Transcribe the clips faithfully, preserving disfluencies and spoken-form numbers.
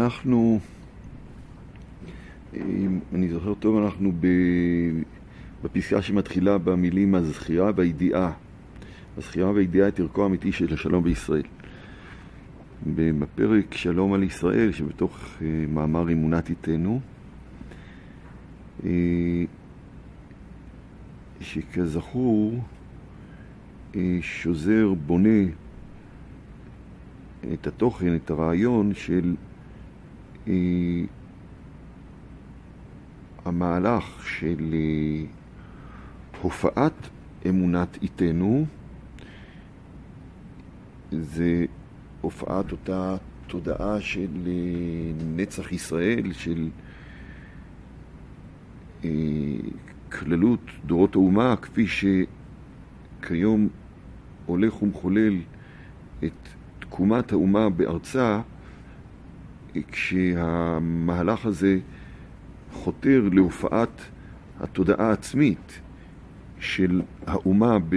אנחנו, אם אני זוכר טוב, אנחנו בפסקה שמתחילה במילים הזכירה והידיעה. הזכירה והידיעה את ערכו האמיתי של השלום בישראל. בפרק שלום על ישראל, שבתוך מאמר אמונת איתנו, שכזכור שוזר בונה את התוכן, את הרעיון של אה, המהלך של אה, הופעת אמונת איתנו. זה הופעת אותה תודעה של אה, נצח ישראל, של אה, כללות דורות האומה, כפי שכיום הולך ומחולל את תקומת האומה בארצה, כשהמהלך הזה חותר להופעת התודעה העצמית של האומה ב...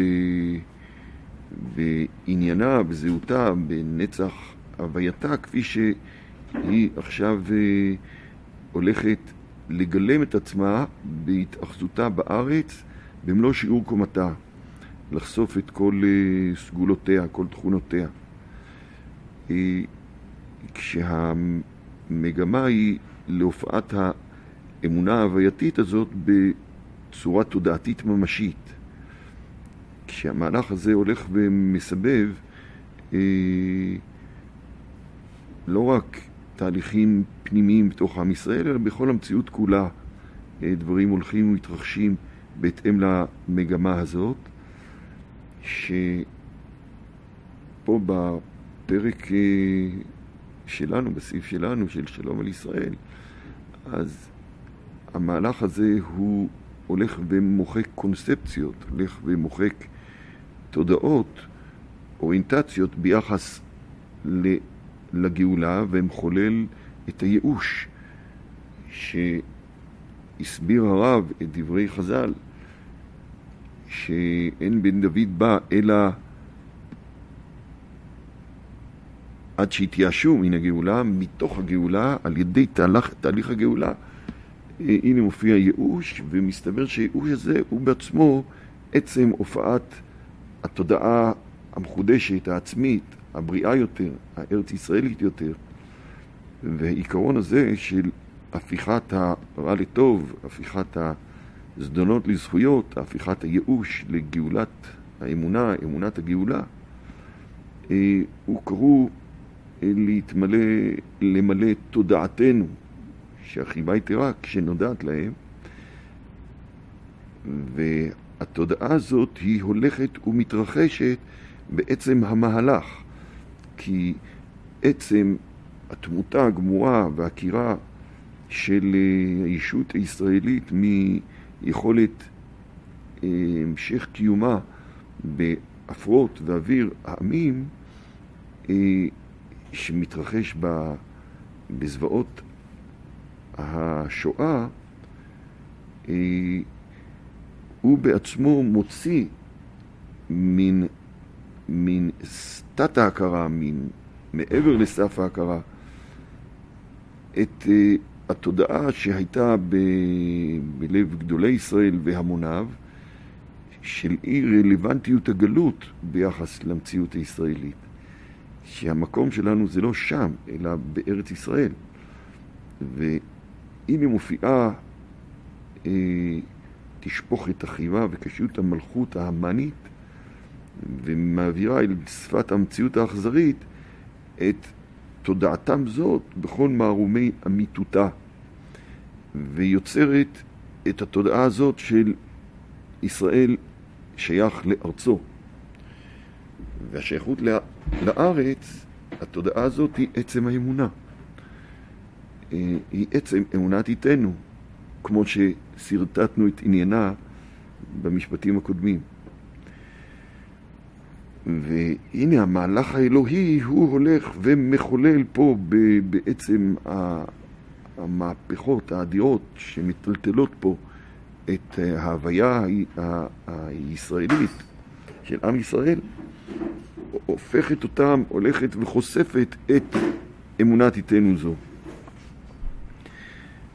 בעניינה, בזהותה, בנצח הווייתה, כפי שהיא עכשיו הולכת לגלם את עצמה בהתאחזותה בארץ במלוא שיעור קומתה, לחשוף את כל סגולותיה, כל תכונותיה. כשהמגמה היא להופעת האמונה ההווייתית הזאת בצורה תודעתית ממשית. כשהמהלך הזה הולך ומסבב אה, לא רק תהליכים פנימיים בתוך עם ישראל, אלא בכל המציאות כולה אה, דברים הולכים ומתרחשים בהתאם למגמה הזאת, שפה בפרק שלנו, בסעיף שלנו, של שלום על ישראל, אז המהלך הזה הוא הולך ומוחק קונספציות, הולך ומוחק תודעות, אוריינטציות ביחס לגאולה, ומחולל את הייאוש שהסביר הרב את דברי חז"ל, שאין בן דוד בא אלא עד שהתייאשו מן הגאולה, מתוך הגאולה, על ידי תהליך, תהליך הגאולה, הנה מופיע ייאוש, ומסתבר שהייאוש הזה הוא בעצמו עצם הופעת התודעה המחודשת, העצמית, הבריאה יותר, הארץ ישראלית יותר. והעיקרון הזה של הפיכת הרע לטוב, הפיכת הזדונות לזכויות, הפיכת הייאוש לגאולת האמונה, אמונת הגאולה, הוא קראו להתמלא, למלא תודעתנו, שהחיבה יתרה כשנודעת להם, והתודעה הזאת היא הולכת ומתרחשת בעצם המהלך, כי עצם התמותה הגמורה והקירה של הישות הישראלית מיכולת המשך קיומה באפרות ואוויר העמים שמתרחש בזוועות השואה, הוא בעצמו מוציא מן, מן סטת ההכרה, מן מעבר לסף ההכרה, את התודעה שהייתה ב, בלב גדולי ישראל והמוניו, של אי רלוונטיות הגלות ביחס למציאות הישראלית. שהמקום שלנו זה לא שם, אלא בארץ ישראל. והנה מופיעה אה, תשפוכת החיבה וקשיות המלכות ההמנית, ומעבירה אל שפת המציאות האכזרית את תודעתם זאת בכל מערומי אמיתותה, ויוצרת את התודעה הזאת של ישראל שייך לארצו. והשייכות לארץ, התודעה הזאת היא עצם האמונה. היא עצם אמונת איתנו, כמו שסרטטנו את עניינה במשפטים הקודמים. והנה המהלך האלוהי הוא הולך ומחולל פה בעצם המהפכות האדירות שמטלטלות פה את ההוויה הישראלית של עם ישראל, הופכת אותם, הולכת וחושפת את אמונת איתנו זו.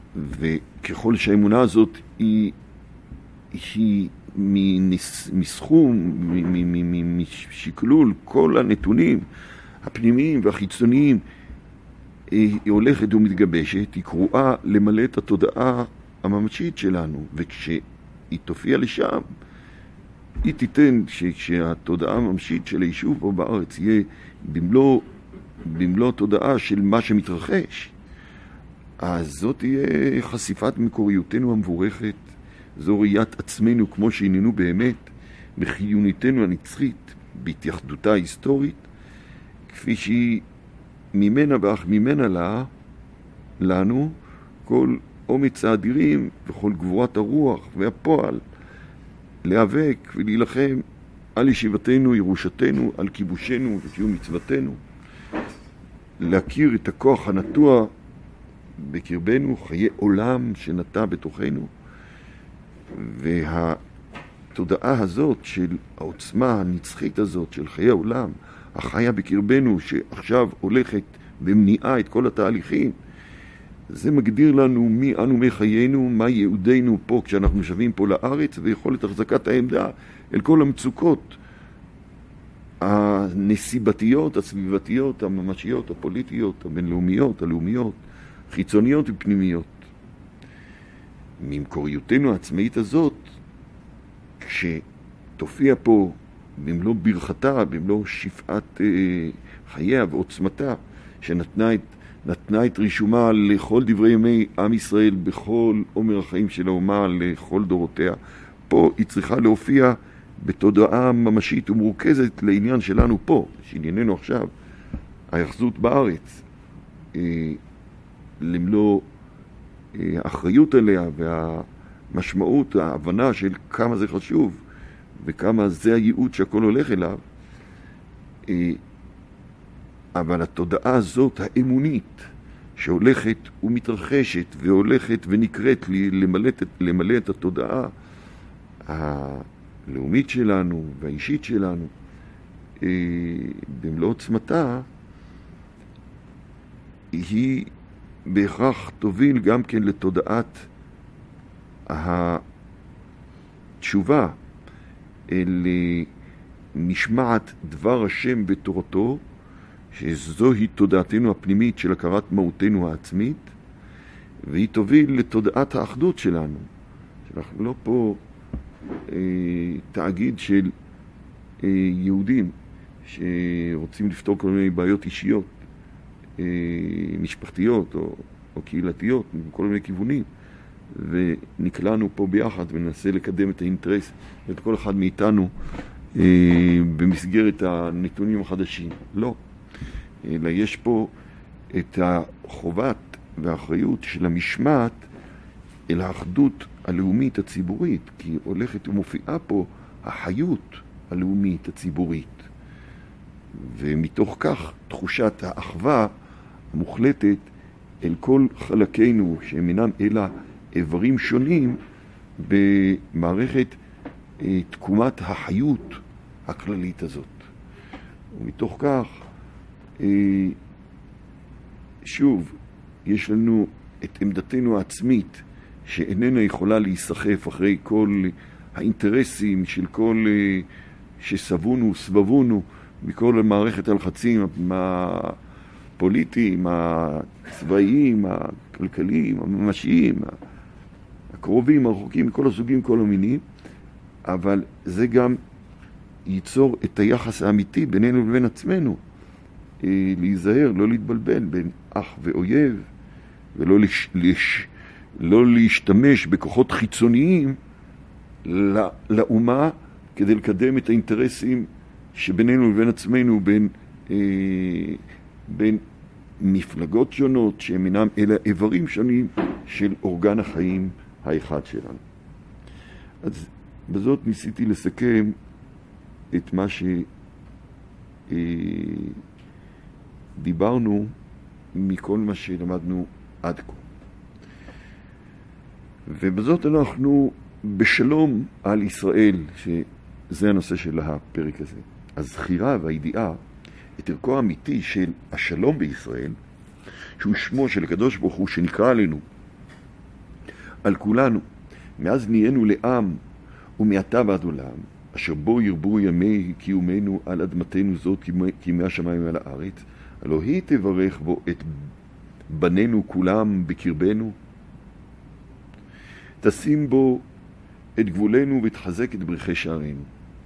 וככל שהאמונה הזאת היא, היא מסכום, משקלול כל הנתונים הפנימיים והחיצוניים, היא הולכת ומתגבשת, היא קרואה למלא את התודעה הממשית שלנו, וכשהיא תופיע לשם, היא תיתן שהתודעה הממשית של היישוב פה בארץ יהיה במלוא, במלוא תודעה של מה שמתרחש, אז זאת תהיה חשיפת מקוריותנו המבורכת, זו ראיית עצמנו כמו שהננו באמת, בחיוניתנו הנצחית, בהתייחדותה ההיסטורית, כפי שהיא ממנה ואך ממנה לה, לנו, כל אומץ האדירים וכל גבורת הרוח והפועל, להיאבק ולהילחם על ישיבתנו, ירושתנו, על כיבושנו וקיום מצוותנו, להכיר את הכוח הנטוע בקרבנו, חיי עולם שנטע בתוכנו, והתודעה הזאת של העוצמה הנצחית הזאת של חיי עולם, החיה בקרבנו שעכשיו הולכת ומניעה את כל התהליכים, זה מגדיר לנו מי אנו מחיינו, מה יהודנו פה כשאנחנו שווים פה לארץ, ויכולת החזקת העמדה אל כל המצוקות הנסיבתיות, הסביבתיות, הממשיות, הפוליטיות, הבינלאומיות, הלאומיות, חיצוניות ופנימיות. ממקוריותנו העצמאית הזאת, כשתופיע פה במלוא ברכתה, במלוא שפעת אה, חייה ועוצמתה, שנתנה את, נתנה את רישומה לכל דברי ימי עם ישראל, בכל עומר החיים של האומה, לכל דורותיה, פה היא צריכה להופיע בתודעה ממשית ומורכזת לעניין שלנו פה, שענייננו עכשיו, היחזות בארץ, אה, למלוא אה, האחריות עליה והמשמעות, ההבנה של כמה זה חשוב, וכמה זה הייעוד שהכל הולך אליו, אבל התודעה הזאת, האמונית, שהולכת ומתרחשת והולכת ונקראת למלא, למלא את התודעה הלאומית שלנו והאישית שלנו, במלוא עוצמתה, היא בהכרח תוביל גם כן לתודעת התשובה, אל משמעת דבר השם בתורתו, שזוהי תודעתנו הפנימית של הכרת מהותנו העצמית, והיא תוביל לתודעת האחדות שלנו. שאנחנו לא פה אה, תאגיד של אה, יהודים שרוצים לפתור כל מיני בעיות אישיות, אה, משפחתיות או, או קהילתיות, מכל מיני כיוונים. ונקלענו פה ביחד וננסה לקדם את האינטרס את כל אחד מאיתנו אה, במסגרת הנתונים החדשים. לא. אלא יש פה את החובת והאחריות של המשמעת אל האחדות הלאומית הציבורית, כי הולכת ומופיעה פה החיות הלאומית הציבורית. ומתוך כך תחושת האחווה המוחלטת אל כל חלקינו שהם אינם אלא איברים שונים במערכת אה, תקומת החיות הכללית הזאת. ומתוך כך, אה, שוב, יש לנו את עמדתנו העצמית, שאיננה יכולה להיסחף אחרי כל האינטרסים של כל אה, שסבונו, סבבונו, מכל מערכת הלחצים הפוליטיים, הצבאיים, הכלכליים, הממשיים, הקרובים, הרחוקים, מכל הסוגים, כל המינים, אבל זה גם ייצור את היחס האמיתי בינינו לבין עצמנו, להיזהר, לא להתבלבל בין אח ואויב, ולא לש, לש, לא להשתמש בכוחות חיצוניים לא, לאומה כדי לקדם את האינטרסים שבינינו לבין עצמנו, בין, אה, בין מפלגות שונות שהם אינם אלא איברים שונים של אורגן החיים האחד שלנו. אז בזאת ניסיתי לסכם את מה שדיברנו מכל מה שלמדנו עד כה. ובזאת אנחנו בשלום על ישראל, שזה הנושא של הפרק הזה. הזכירה והידיעה, את ערכו האמיתי של השלום בישראל, שהוא שמו של הקדוש ברוך הוא שנקרא עלינו על כולנו, מאז נהיינו לעם ומעתה ועד עולם, אשר בו ירבו ימי קיומנו על אדמתנו זאת כימי השמיים על הארץ, הלא היא תברך בו את בנינו כולם בקרבנו, תשים בו את גבולנו ותחזק את ברכי שערינו.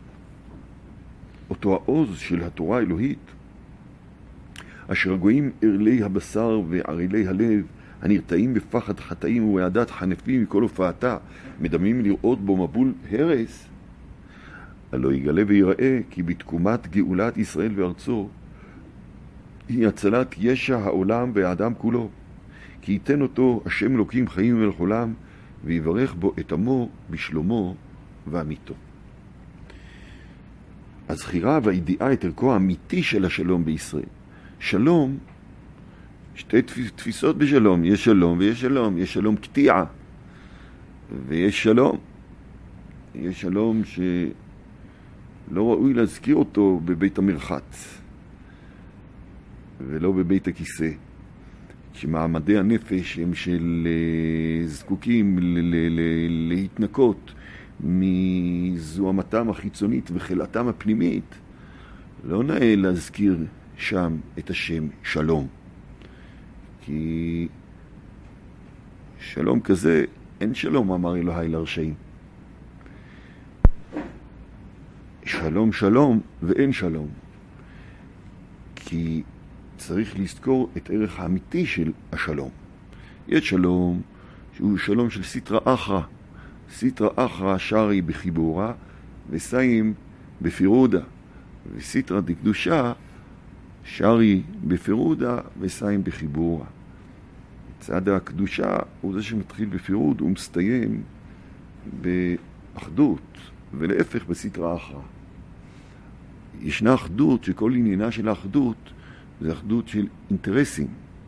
אותו העוז של התורה האלוהית, אשר הגויים ערלי הבשר וערלי הלב, הנרתעים בפחד חטאים ובעדת חנפים מכל הופעתה, מדמים לראות בו מבול הרס, הלא יגלה ויראה כי בתקומת גאולת ישראל וארצו, היא הצלת ישע העולם והאדם כולו, כי ייתן אותו השם אלוקים חיים ולעולם, ויברך בו את עמו בשלומו ואמיתו. הזכירה והידיעה את ערכו האמיתי של השלום בישראל. שלום, שתי תפיסות בשלום, יש שלום ויש שלום, יש שלום קטיעה, ויש שלום, יש שלום שלא ראוי להזכיר אותו בבית המרחץ, ולא בבית הכיסא, שמעמדי הנפש הם של זקוקים להתנקות מזוהמתם החיצונית וחילתם הפנימית, לא נאה להזכיר שם את השם שלום. כי שלום כזה, אין שלום, אמר אלוהי לרשעים. שלום שלום ואין שלום. כי צריך לזכור את הערך האמיתי של השלום. יש שלום שהוא שלום של סיטרא אחרא. סיטרא אחרא שרי בחיבורה וסיים בפירודה. וסיטרא דקדושה שרי בפירודה וסיים בחיבורה. צד הקדושה הוא זה שמתחיל בפירוד ומסתיים באחדות, ולהפך בסיטרא אחרא. ישנה אחדות שכל עניינה של האחדות זה אחדות של אינטרסים.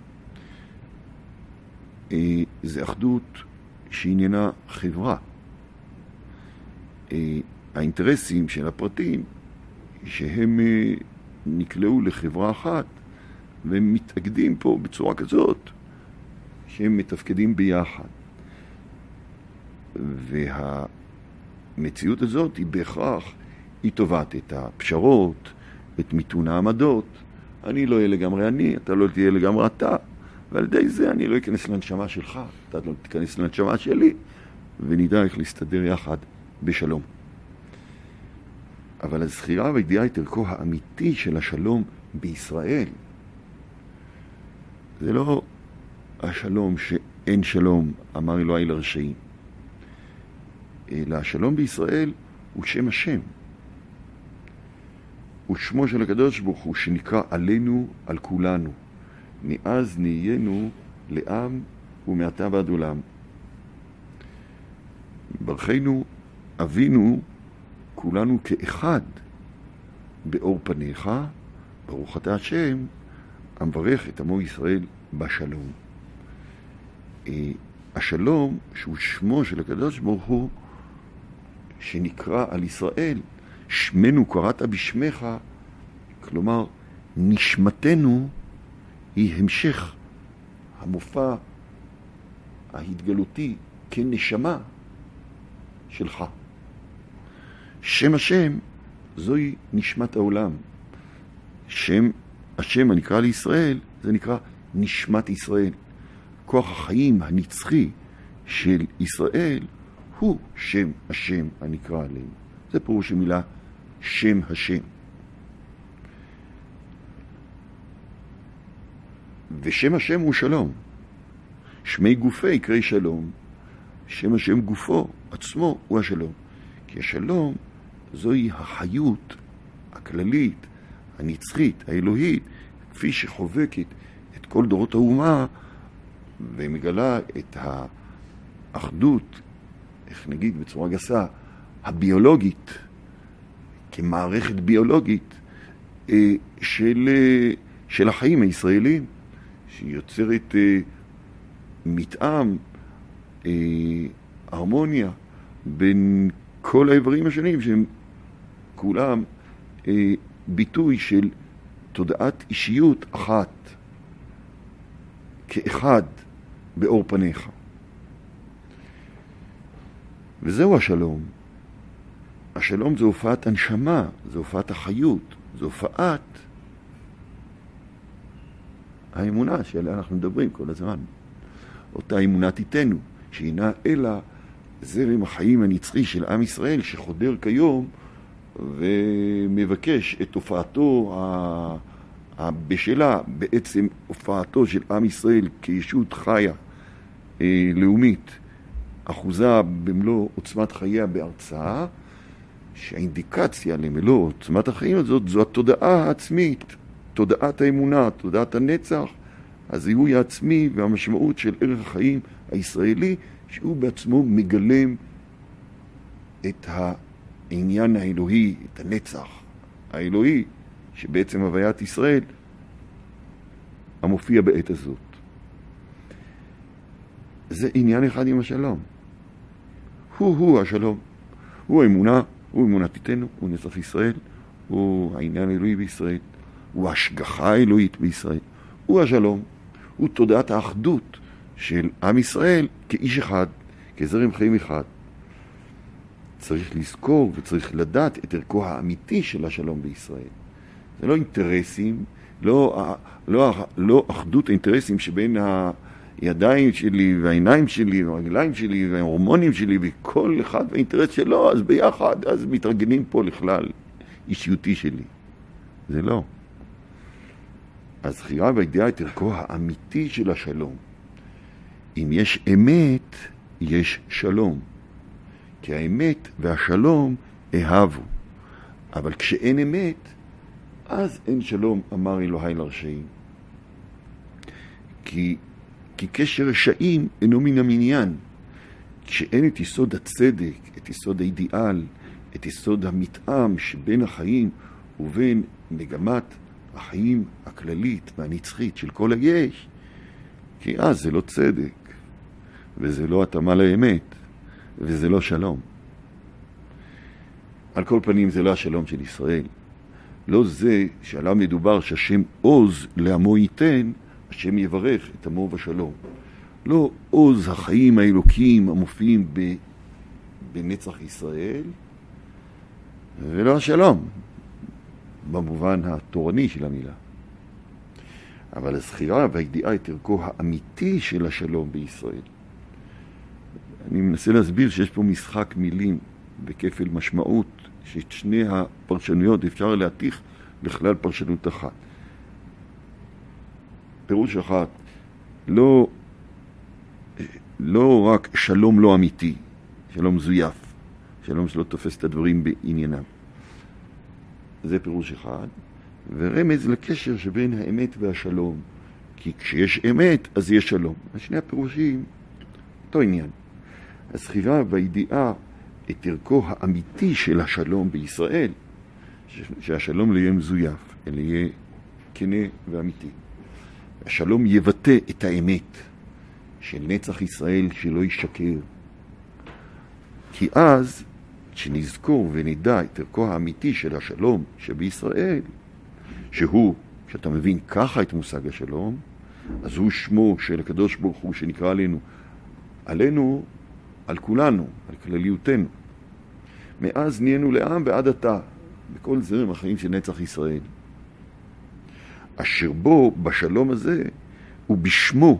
זה אחדות שעניינה חברה. האינטרסים של הפרטים שהם נקלעו לחברה אחת והם מתאגדים פה בצורה כזאת שהם מתפקדים ביחד. והמציאות הזאת היא בהכרח, היא טובת את הפשרות, את מיתון העמדות. אני לא אהיה לגמרי אני, אתה לא תהיה לגמרי אתה, ועל ידי זה אני לא אכנס לנשמה שלך, אתה לא תיכנס לנשמה שלי, ונדע איך להסתדר יחד בשלום. אבל הזכירה והידיעה את ערכו האמיתי של השלום בישראל, זה לא השלום שאין שלום, אמר אלוהי לרשעים, אלא השלום בישראל הוא שם השם. הוא שמו של הקדוש ברוך הוא שנקרא עלינו על כולנו. מאז נהיינו לעם ומעתה ועד עולם. ברכנו אבינו כולנו כאחד באור פניך, ברוך אתה השם, המברך את עמו ישראל בשלום. השלום שהוא שמו של הקדוש ברוך הוא שנקרא על ישראל, שמנו קראת בשמך, כלומר נשמתנו היא המשך המופע ההתגלותי כנשמה שלך. שם השם זוהי נשמת העולם. שם השם הנקרא לישראל זה נקרא נשמת ישראל. כוח החיים הנצחי של ישראל הוא שם השם הנקרא עלינו. זה פירוש המילה שם השם. ושם השם הוא שלום. שמי גופי יקרא שלום. שם השם גופו עצמו הוא השלום. כי השלום זוהי החיות הכללית, הנצחית, האלוהית, כפי שחובקת את כל דורות האומה ומגלה את האחדות, איך נגיד בצורה גסה, הביולוגית, כמערכת ביולוגית של, של החיים הישראלים, שיוצרת מתאם, הרמוניה בין כל האיברים השונים, שהם כולם ביטוי של תודעת אישיות אחת, כאחד באור פניך. וזהו השלום. השלום זה הופעת הנשמה, זה הופעת החיות, זה הופעת האמונה שעליה אנחנו מדברים כל הזמן. אותה אמונה תיתנו, שהינה אלא זרם החיים הנצחי של עם ישראל שחודר כיום ומבקש את הופעתו בשלה, בעצם הופעתו של עם ישראל כישות חיה לאומית, אחוזה במלוא עוצמת חייה בארצה, שהאינדיקציה למלוא עוצמת החיים הזאת זו התודעה העצמית, תודעת האמונה, תודעת הנצח, הזיהוי העצמי והמשמעות של ערך החיים הישראלי, שהוא בעצמו מגלם את העניין האלוהי, את הנצח האלוהי, שבעצם הוויית ישראל המופיע בעת הזאת. זה עניין אחד עם השלום. הוא-הוא השלום. הוא האמונה, הוא אמונתנו, הוא נצח ישראל, הוא העניין האלוהי בישראל, הוא ההשגחה האלוהית בישראל, הוא השלום, הוא תודעת האחדות של עם ישראל כאיש אחד, כזרם חיים אחד. צריך לזכור וצריך לדעת את ערכו האמיתי של השלום בישראל. זה לא אינטרסים, לא, לא, לא אחדות האינטרסים שבין הידיים שלי והעיניים שלי והרגליים שלי וההורמונים שלי וכל אחד והאינטרס שלו, אז ביחד, אז מתרגנים פה לכלל אישיותי שלי. זה לא. הזכירה והידיעה את ערכו האמיתי של השלום. אם יש אמת, יש שלום. כי האמת והשלום אהבו. אבל כשאין אמת, אז אין שלום, אמר אלוהי לרשעים. כי, כי קשר רשעים אינו מן המניין. כשאין את יסוד הצדק, את יסוד האידיאל, את יסוד המתאם שבין החיים ובין מגמת החיים הכללית והנצחית של כל היש, כי אז זה לא צדק, וזה לא התאמה לאמת, וזה לא שלום. על כל פנים זה לא השלום של ישראל. לא זה שעליו מדובר שהשם עוז לעמו ייתן, השם יברך את עמו בשלום. לא עוז החיים האלוקיים המופיעים ב... בנצח ישראל, ולא השלום, במובן התורני של המילה. אבל הזכירה והידיעה את ערכו האמיתי של השלום בישראל. אני מנסה להסביר שיש פה משחק מילים בכפל משמעות, שאת שני הפרשנויות אפשר להתיך לכלל פרשנות אחת. פירוש אחת, לא, לא רק שלום לא אמיתי, שלום זויף, שלום שלא תופס את הדברים בעניינם. זה פירוש אחד, ורמז לקשר שבין האמת והשלום, כי כשיש אמת אז יש שלום. השני הפירושים, אותו עניין. הזכירה והידיעה את ערכו האמיתי של השלום בישראל, שהשלום לא יהיה מזויף, אלא יהיה כנה ואמיתי. השלום יבטא את האמת של נצח ישראל שלא ישקר. כי אז, כשנזכור ונדע את ערכו האמיתי של השלום שבישראל, שהוא, כשאתה מבין ככה את מושג השלום, אז הוא שמו של הקדוש ברוך הוא שנקרא עלינו, עלינו, על כולנו, על כלליותנו. מאז נהיינו לעם ועד עתה, בכל זרם החיים של נצח ישראל. אשר בו, בשלום הזה, הוא בשמו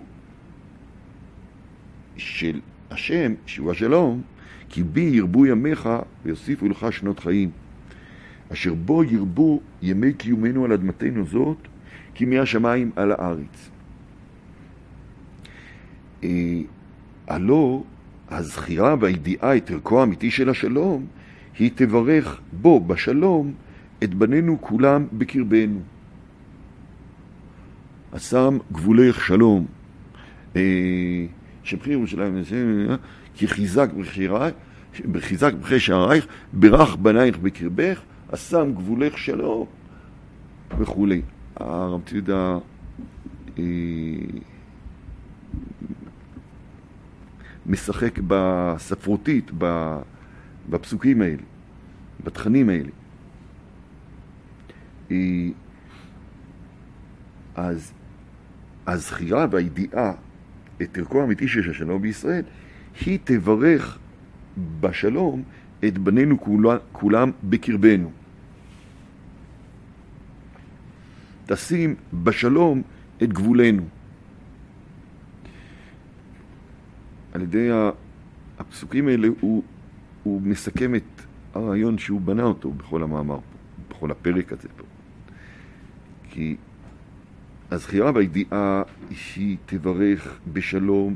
של השם, שהוא השלום, כי בי ירבו ימיך ויוסיפו לך שנות חיים. אשר בו ירבו ימי קיומנו על אדמתנו זאת, כי מהשמיים על הארץ. אה, הלא, הזכירה והידיעה את ערכו האמיתי של השלום, היא תברך בו, בשלום, את בנינו כולם בקרבנו. השם גבולי שלום, אה, שבחיר ירושלים, כי חיזק בחירייך, בחיזק בחיי שערייך, ברך בנייך בקרבך, השם גבולך שלום, וכו'. הרב ציודה אה, משחק בספרותית, בפסוקים האלה, בתכנים האלה. אה, אז הזכירה והידיעה את ערכו האמיתי של השלום בישראל, היא תברך בשלום את בנינו כולם, כולם בקרבנו. תשים בשלום את גבולנו. על ידי הפסוקים האלה הוא, הוא מסכם את הרעיון שהוא בנה אותו בכל המאמר פה, בכל הפרק הזה פה. כי הזכירה והידיעה שהיא תברך בשלום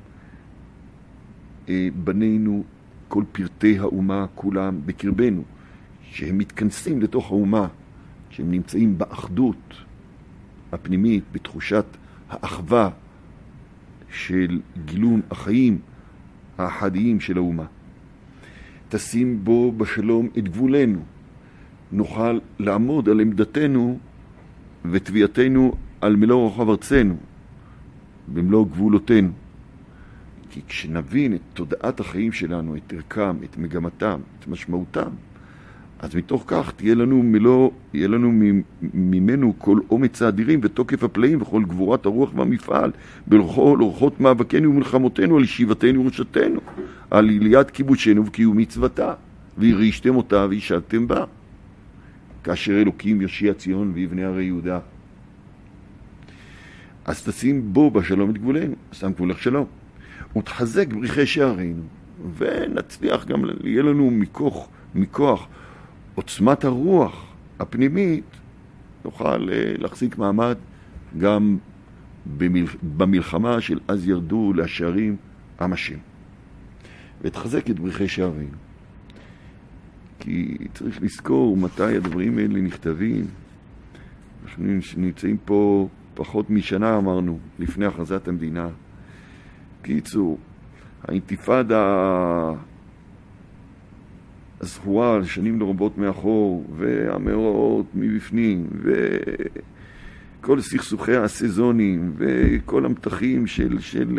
בנינו, כל פרטי האומה כולם בקרבנו, שהם מתכנסים לתוך האומה, שהם נמצאים באחדות הפנימית, בתחושת האחווה של גילון החיים האחדיים של האומה. תשים בו בשלום את גבולנו, נוכל לעמוד על עמדתנו ותביעתנו על מלוא רוחב ארצנו, במלוא גבולותינו. כי כשנבין את תודעת החיים שלנו, את ערכם, את מגמתם, את משמעותם, אז מתוך כך תהיה לנו מלוא, יהיה לנו ממנו כל אומץ האדירים ותוקף הפלאים וכל גבורת הרוח והמפעל, בכל אורחות מאבקנו ומלחמותינו, על ישיבתנו וראשתנו, על עליית כיבושנו וקיום מצוותה, וירישתם אותה וישבתם בה, כאשר אלוקים יושיע ציון ויבנה הרי יהודה. אז תשים בו בשלום את גבולנו, שם גבולך שלום, ותחזק בריחי שערינו, ונצליח גם, יהיה לנו מכוח, מכוח עוצמת הרוח הפנימית, נוכל להחזיק מעמד גם במלחמה של אז ירדו לשערים המשם. ותחזק את בריחי שערינו. כי צריך לזכור מתי הדברים האלה נכתבים. אנחנו נמצאים פה פחות משנה, אמרנו, לפני הכרזת המדינה. קיצור, האינתיפאדה הזכורה על שנים לרבות מאחור, והמאורעות מבפנים, וכל סכסוכי הסזונים, וכל המתחים של, של,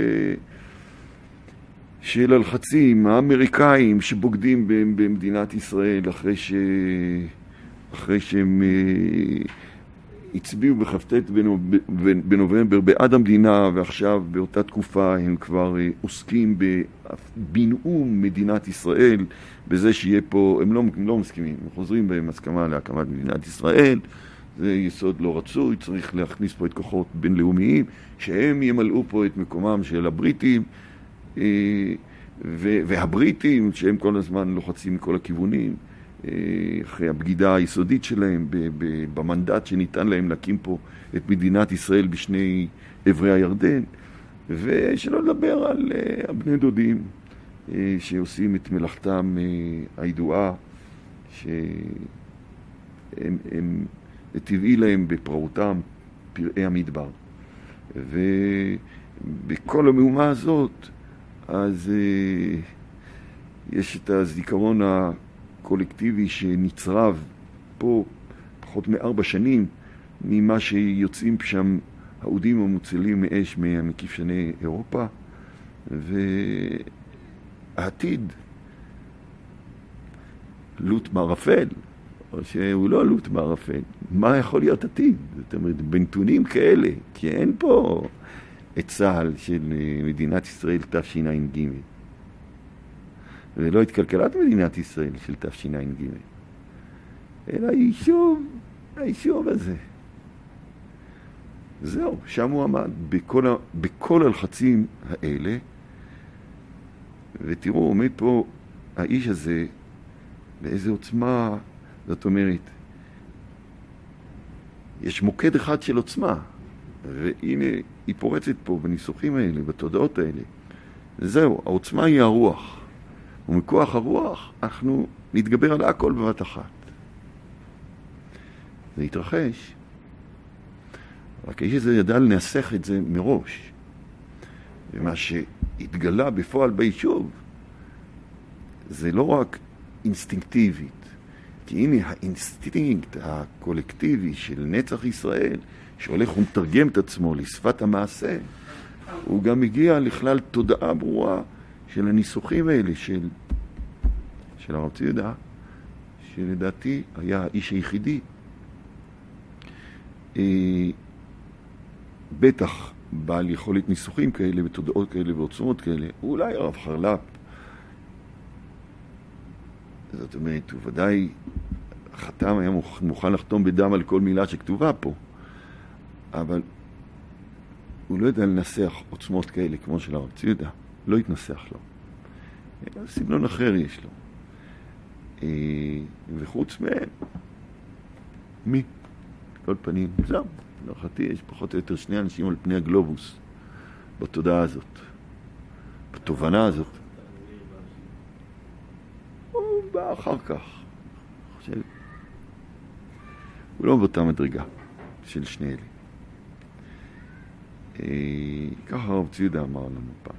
של הלחצים האמריקאים שבוגדים במדינת ישראל אחרי, ש, אחרי שהם הצביעו בכ"ט בנובמבר בעד המדינה, ועכשיו באותה תקופה הם כבר עוסקים בבינאום מדינת ישראל, בזה שיהיה פה, הם לא, הם לא מסכימים, הם חוזרים בהם הסכמה להקמת מדינת ישראל, זה יסוד לא רצוי, צריך להכניס פה את כוחות בינלאומיים, שהם ימלאו פה את מקומם של הבריטים, והבריטים שהם כל הזמן לוחצים מכל הכיוונים, אחרי הבגידה היסודית שלהם במנדט שניתן להם להקים פה את מדינת ישראל בשני עברי הירדן, ושלא לדבר על הבני דודים שעושים את מלאכתם הידועה, שהם הם, טבעי להם בפרעותם פראי המדבר. ובכל המהומה הזאת אז יש את הזיכרון ה קולקטיבי שנצרב פה פחות מארבע שנים ממה שיוצאים שם האודים המוצלים מאש מכבשני אירופה, והעתיד לוט מערפל, או שהוא לא לוט מערפל. מה יכול להיות עתיד? זאת אומרת, בנתונים כאלה, כי אין פה את צה"ל של מדינת ישראל תשע"ג. ולא את כלכלת מדינת ישראל של תשע"ג, אלא היישוב, היישוב הזה. זהו, שם הוא עמד, בכל, ה, בכל הלחצים האלה, ותראו, עומד פה האיש הזה, באיזו עוצמה, זאת אומרת, יש מוקד אחד של עוצמה, והנה היא פורצת פה בניסוחים האלה, בתודעות האלה. זהו, העוצמה היא הרוח. ומכוח הרוח אנחנו נתגבר על הכל בבת אחת. זה יתרחש. רק האיש הזה ידע לנסח את זה מראש. ומה שהתגלה בפועל ביישוב, זה לא רק אינסטינקטיבית. כי הנה האינסטינקט הקולקטיבי של נצח ישראל, שהולך ומתרגם את עצמו לשפת המעשה, הוא גם הגיע לכלל תודעה ברורה של הניסוחים האלה של, של הרב ציודה, שלדעתי היה האיש היחידי, אה, בטח בעל יכולת ניסוחים כאלה ותודעות כאלה ועוצמות כאלה, אולי הרב חרל"פ זאת אומרת, הוא ודאי חתם, היה מוכן לחתום בדם על כל מילה שכתובה פה, אבל הוא לא יודע לנסח עוצמות כאלה כמו של הרב ציודה, לא התנסח לו. סגנון אחר יש לו. וחוץ מהם, מי? כל פנים, זהו, להערכתי יש פחות או יותר שני אנשים על פני הגלובוס בתודעה הזאת, בתובנה הזאת. הוא בא אחר כך. חושב, הוא לא באותה מדרגה של שני אלה. ככה הרב ציודה אמר לנו פעם.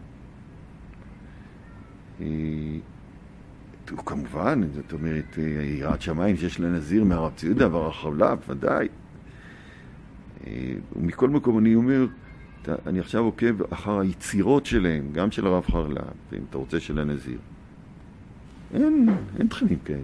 כמובן, זאת אומרת, יראת שמיים שיש לנזיר מהרב ציודה והרב חרל"פ, ודאי. ומכל מקום אני אומר, אני עכשיו עוקב אחר היצירות שלהם, גם של הרב חרל"פ, ואם אתה רוצה של הנזיר. אין, אין תכנים כאלה.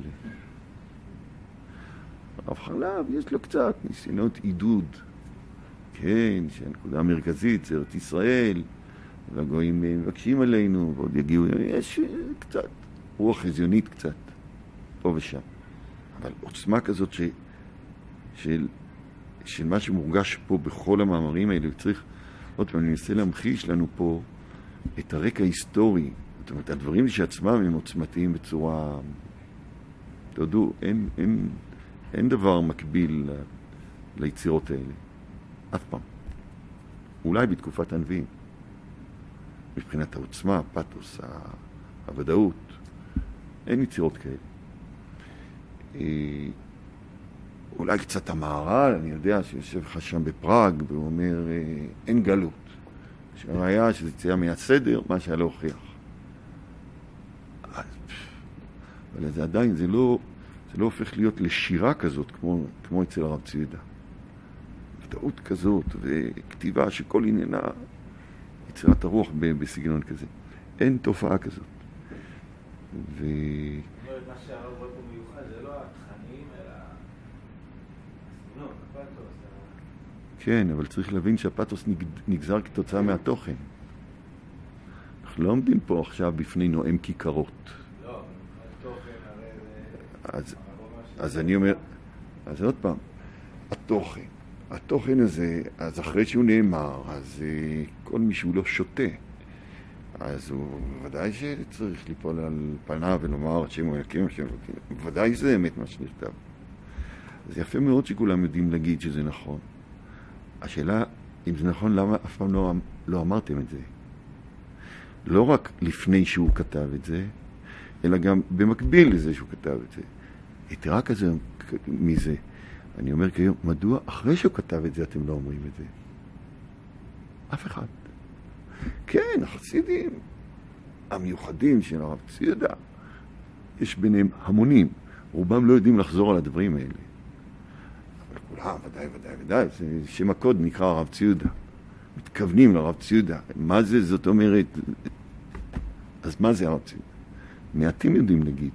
הרב חרל"פ יש לו קצת ניסיונות עידוד. כן, שהנקודה המרכזית זה ארץ ישראל, והגויים מבקשים עלינו, ועוד יגיעו, יש קצת רוח חזיונית קצת, פה ושם. אבל עוצמה כזאת ש, של, של מה שמורגש פה בכל המאמרים האלה, צריך, עוד פעם, אני אנסה להמחיש לנו פה את הרקע ההיסטורי, זאת אומרת, הדברים שעצמם הם עוצמתיים בצורה, תודו, אין, אין, אין דבר מקביל ליצירות האלה. אף פעם. אולי בתקופת הנביאים. מבחינת העוצמה, הפתוס, הוודאות. אין יצירות כאלה. אולי קצת המהר"ל, אני יודע שיושב לך שם בפראג, והוא אומר, אין גלות. שהראיה שזה יציאה מהסדר, מה שהיה להוכיח. אבל זה עדיין, זה לא, זה לא הופך להיות לשירה כזאת, כמו, כמו אצל הרב ציודה. ודאות כזאת, וכתיבה שכל עניינה יצירת הרוח בסגנון כזה. אין תופעה כזאת. ו... מה שהרב רואה פה מיוחד, זה לא התכנים, אלא הסגנון, הפתוס. כן, אבל צריך להבין שהפתוס נגזר כתוצאה מהתוכן. אנחנו לא עומדים פה עכשיו בפני נואם כיכרות. לא, התוכן הרי זה... אז, אז אני אומר, אז עוד פעם, התוכן. התוכן הזה, אז אחרי שהוא נאמר, אז כל מי שהוא לא שותה, אז הוא ודאי שצריך ליפול על פניו ולומר השם אלוקים, השם אלוקים. ודאי זה אמת מה שנכתב. אז יפה מאוד שכולם יודעים להגיד שזה נכון. השאלה, אם זה נכון, למה אף פעם לא, לא אמרתם את זה? לא רק לפני שהוא כתב את זה, אלא גם במקביל לזה שהוא כתב את זה. יתרה כזה מזה. אני אומר כיום, מדוע אחרי שהוא כתב את זה אתם לא אומרים את זה? אף אחד. כן, החסידים המיוחדים של הרב ציודה, יש ביניהם המונים. רובם לא יודעים לחזור על הדברים האלה. אבל כולם, ודאי, ודאי, ודאי, זה שם הקוד נקרא הרב ציודה. מתכוונים לרב ציודה. מה זה, זאת אומרת, אז מה זה הרב ציודה? מעטים יודעים להגיד.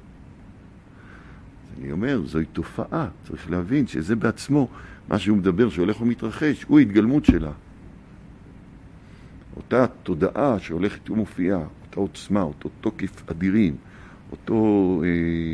אני אומר, זוהי תופעה. צריך להבין שזה בעצמו, מה שהוא מדבר, שהולך ומתרחש, הוא התגלמות שלה. אותה תודעה שהולכת ומופיעה, אותה עוצמה, אותו תוקף אדירים, אותו אה,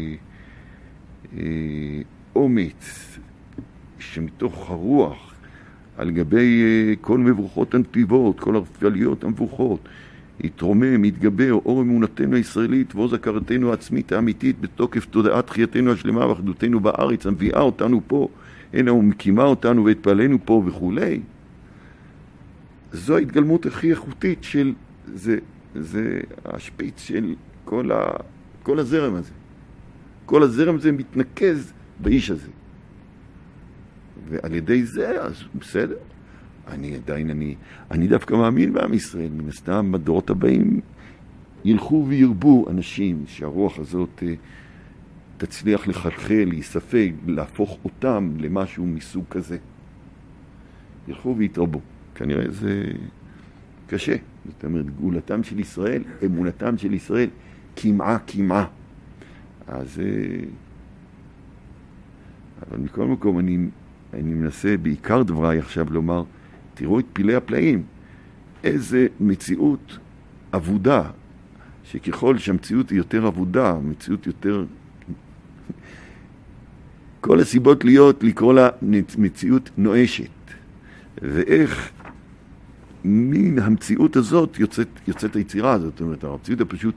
אה, אומץ שמתוך הרוח על גבי אה, כל מבוכות הנתיבות, כל הרפליות המבוכות, יתרומם, יתגבר, אור אמונתנו הישראלית ועוז הכרתנו העצמית האמיתית בתוקף תודעת חייתנו השלמה ואחדותנו בארץ, המביאה אותנו פה, הנה ומקימה אותנו והתפעלנו פה וכולי. זו ההתגלמות הכי איכותית של, זה, זה השפיץ של כל, ה, כל הזרם הזה. כל הזרם הזה מתנקז באיש הזה. ועל ידי זה, אז בסדר. אני עדיין, אני, אני דווקא מאמין בעם ישראל. מן הסתם, בדורות הבאים ילכו וירבו אנשים שהרוח הזאת תצליח לחלחל, להיספג, להפוך אותם למשהו מסוג כזה. ילכו ויתרבו. כנראה זה קשה. זאת אומרת, גאולתם של ישראל, אמונתם של ישראל, כמעה, כמעה. אז... אבל מכל מקום, אני, אני מנסה בעיקר דבריי עכשיו לומר, תראו את פילי הפלאים. איזה מציאות עבודה, שככל שהמציאות היא יותר עבודה, מציאות יותר כל הסיבות להיות, לקרוא לה מציאות נואשת. ואיך מן המציאות הזאת יוצאת, יוצאת היצירה הזאת. זאת אומרת, המציאות הפשוט,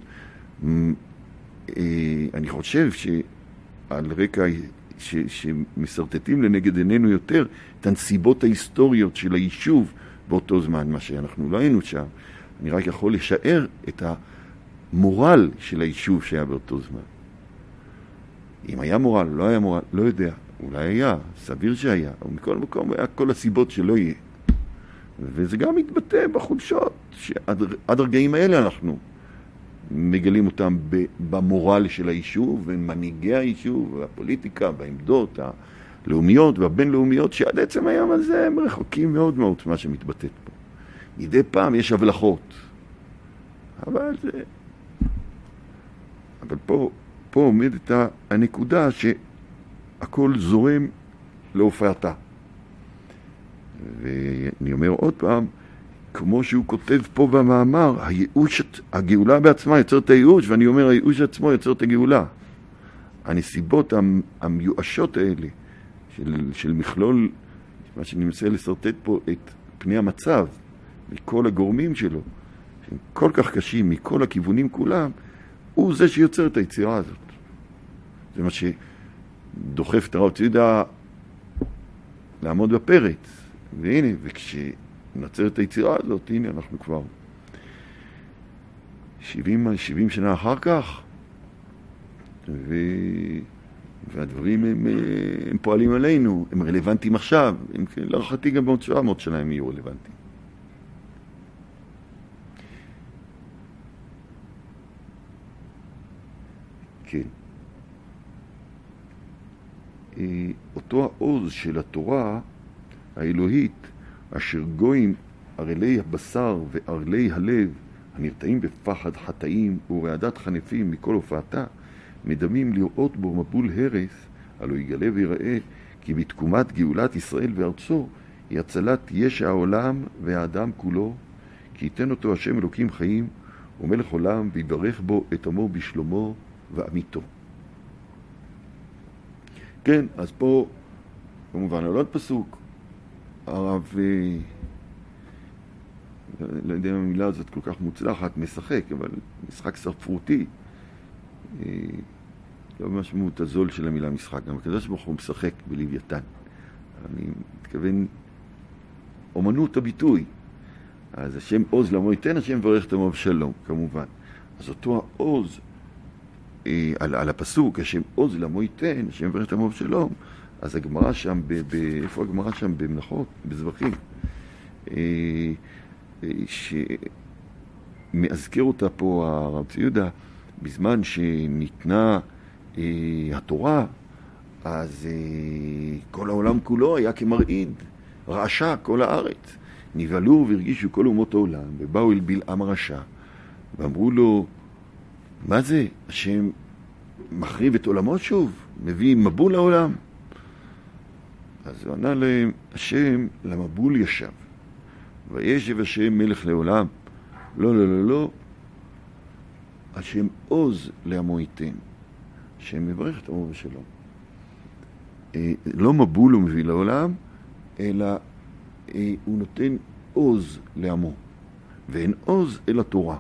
אני חושב שעל רקע ש, שמסרטטים לנגד עינינו יותר את הנסיבות ההיסטוריות של היישוב באותו זמן, מה שאנחנו לא היינו שם. אני רק יכול לשער את המורל של היישוב שהיה באותו זמן. אם היה מורל, לא היה מורל, לא יודע. אולי היה, סביר שהיה. אבל מכל מקום היה כל הסיבות שלא יהיה. וזה גם מתבטא בחולשות, שעד עד הרגעים האלה אנחנו מגלים אותם במורל של היישוב, ומנהיגי היישוב, והפוליטיקה, והעמדות הלאומיות והבינלאומיות, שעד עצם היום הזה הם רחוקים מאוד מאוד מה שמתבטאת פה. מדי פעם יש הבלחות. אבל זה... אבל פה, פה עומדת הנקודה שהכל זורם להופעתה. ואני אומר עוד פעם, כמו שהוא כותב פה במאמר, הייאוש, הגאולה בעצמה יוצרת את הייאוש, ואני אומר, הייאוש עצמו יוצר את הגאולה. הנסיבות המיואשות האלה, של, של מכלול, מה שאני מנסה לסרטט פה, את פני המצב, מכל הגורמים שלו, שהם כל כך קשים, מכל הכיוונים כולם, הוא זה שיוצר את היצירה הזאת. זה מה שדוחף את הרב ציודה לעמוד בפרץ. והנה, וכשנוצר את היצירה הזאת, הנה אנחנו כבר שבעים, שבעים שנה אחר כך, ו... והדברים הם, הם פועלים עלינו, הם רלוונטיים עכשיו, הם להערכתי גם בעוד שבע מאות שנה הם יהיו רלוונטיים. כן. אותו העוז של התורה האלוהית, אשר גויים ערלי הבשר וערלי הלב, הנרתעים בפחד חטאים ורעדת חנפים מכל הופעתה, מדמים לראות בו מבול הרס, הלא יגלה ויראה, כי בתקומת גאולת ישראל וארצו, היא הצלת ישע העולם והאדם כולו, כי ייתן אותו השם אלוקים חיים, ומלך עולם, ויברך בו את עמו בשלומו ואמיתו. כן, אז פה, כמובן, על עוד פסוק, הרב, לא יודע אם המילה הזאת כל כך מוצלחת, משחק, אבל משחק ספרותי, לא במשמעות הזול של המילה משחק, גם כזה שבחור משחק בלוויתן. אני מתכוון אומנות הביטוי. אז השם עוז למו ייתן, השם מברך את עמו בשלום, כמובן. אז אותו העוז, על, על הפסוק, השם עוז למו ייתן, השם מברך את עמו בשלום, אז הגמרא שם, ב, ב, איפה הגמרא שם? במלאכות, בזבחים. שמאזכר אותה פה הרב ציודה, בזמן שניתנה אה, התורה, אז אה, כל העולם כולו היה כמרעיד, רעשה כל הארץ. נבהלו והרגישו כל אומות העולם, ובאו אל בלעם הרשע, ואמרו לו, מה זה? השם מחריב את עולמו שוב? מביא מבול לעולם? אז הוא ענה להם, השם למבול ישב, וישב השם מלך לעולם. לא, לא, לא, לא. השם עוז לעמו ייתן, השם מברך את עמו בשלום. אה, לא מבול הוא מביא לעולם, אלא אה, הוא נותן עוז לעמו, ואין עוז אל התורה.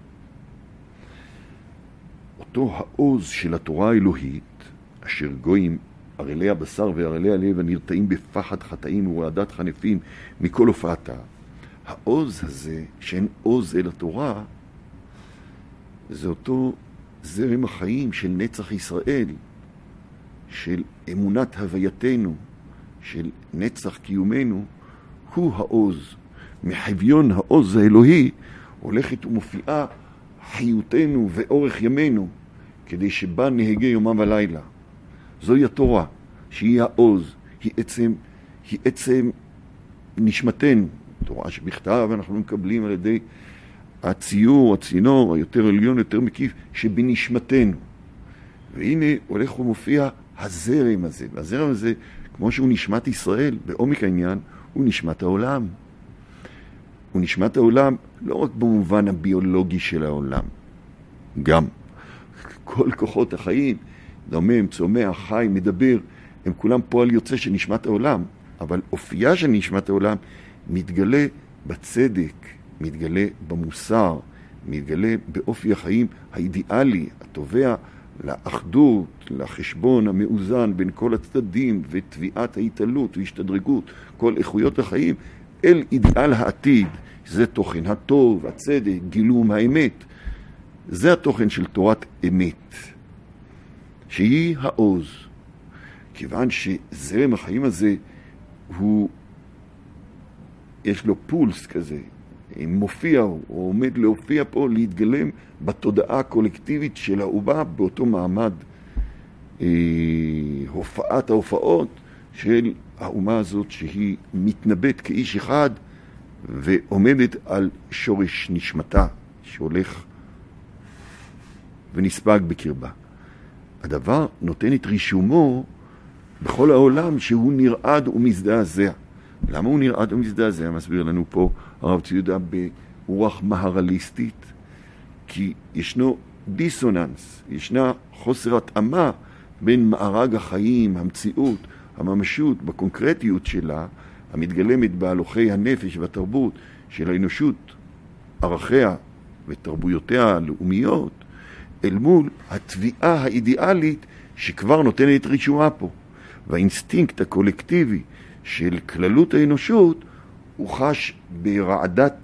אותו העוז של התורה האלוהית, אשר גויים ערלי הבשר וערלי הלב הנרתעים בפחד חטאים ורעדת חנפים מכל הופעתה, העוז הזה, שאין עוז אל התורה, זה אותו זרם החיים של נצח ישראל, של אמונת הווייתנו, של נצח קיומנו, הוא העוז. מחביון העוז האלוהי הולכת ומופיעה חיותנו ואורך ימינו, כדי שבה נהגה יומם ולילה. זוהי התורה, שהיא העוז, היא עצם, היא עצם נשמתנו. תורה שבכתב אנחנו מקבלים על ידי הציור, הצינור, היותר עליון, יותר מקיף, שבנשמתנו. והנה הולך ומופיע הזרם הזה. והזרם הזה, כמו שהוא נשמת ישראל, בעומק העניין, הוא נשמת העולם. הוא נשמת העולם לא רק במובן הביולוגי של העולם, גם כל כוחות החיים, דומם, צומח, חי, מדבר, הם כולם פועל יוצא של נשמת העולם, אבל אופייה של נשמת העולם מתגלה בצדק, מתגלה במוסר, מתגלה באופי החיים האידיאלי, התובע לאחדות, לחשבון המאוזן בין כל הצדדים ותביעת ההתעלות והשתדרגות, כל איכויות החיים, אל אידיאל העתיד. זה תוכן הטוב, הצדק, גילום האמת. זה התוכן של תורת אמת, שהיא העוז. כיוון שזרם החיים הזה הוא, יש לו פולס כזה, מופיע, הוא עומד להופיע פה, להתגלם בתודעה הקולקטיבית של האומה באותו מעמד אה, הופעת ההופעות של האומה הזאת, שהיא מתנבט כאיש אחד ועומדת על שורש נשמתה שהולך ונספג בקרבה. הדבר נותן את רישומו בכל העולם שהוא נרעד ומזדעזע. למה הוא נרעד ומזדעזע? מסביר לנו פה הרב צבי יהודה ברוח מהרליסטית, כי ישנו דיסוננס, ישנה חוסר התאמה בין מארג החיים, המציאות, הממשות, בקונקרטיות שלה, המתגלמת בהלוכי הנפש והתרבות של האנושות, ערכיה ותרבויותיה הלאומיות, אל מול התביעה האידיאלית שכבר נותנת רישומה פה. והאינסטינקט הקולקטיבי של כללות האנושות הוא חש ברעדת,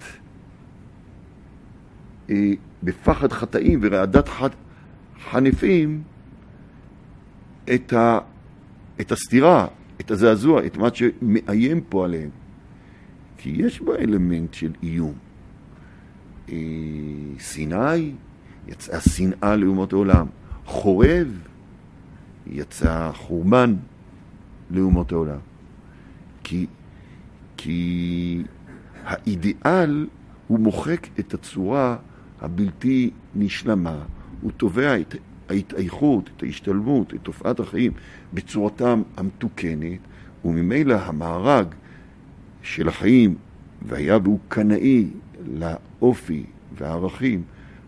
אה, בפחד חטאים ורעדת ח... חנפים את, ה... את הסתירה, את הזעזוע, את מה שמאיים פה עליהם. כי יש בו אלמנט של איום. אה, סיני, יצאה שנאה לאומות העולם. חורב, יצא חורבן לאומות העולם. כי, כי האידיאל הוא מוחק את הצורה הבלתי נשלמה, הוא תובע את ההתאיכות, את ההשתלמות, את תופעת החיים בצורתם המתוקנת, וממילא המארג של החיים, והיה והוא קנאי לאופי והערכים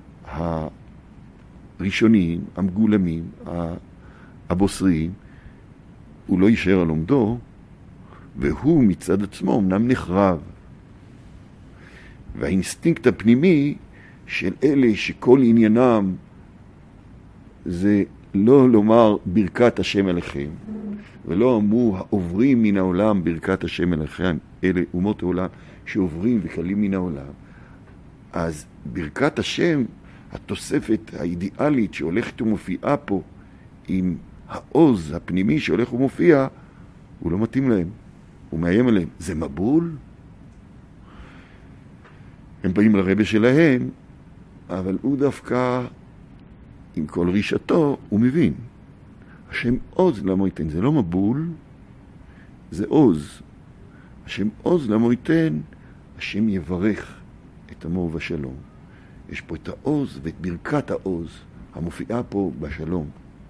הראשוניים, המגולמים, הבוסריים, הוא לא יישאר על עומדו, והוא מצד עצמו אמנם נחרב. והאינסטינקט הפנימי של אלה שכל עניינם זה לא לומר ברכת השם עליכם, ולא אמרו העוברים מן העולם ברכת השם עליכם, אלה אומות העולם שעוברים וקלים מן העולם. אז ברכת השם, התוספת האידיאלית שהולכת ומופיעה פה, עם העוז הפנימי שהולך ומופיע, הוא לא מתאים להם, הוא מאיים עליהם. זה מבול? הם באים לרבא שלהם, אבל הוא דווקא, עם כל רישתו, הוא מבין. השם עוז למה ייתן, זה לא מבול, זה עוז. השם עוז למה ייתן, השם יברך את עמו ובשלום. יש פה את העוז ואת ברכת העוז המופיעה פה בשלום.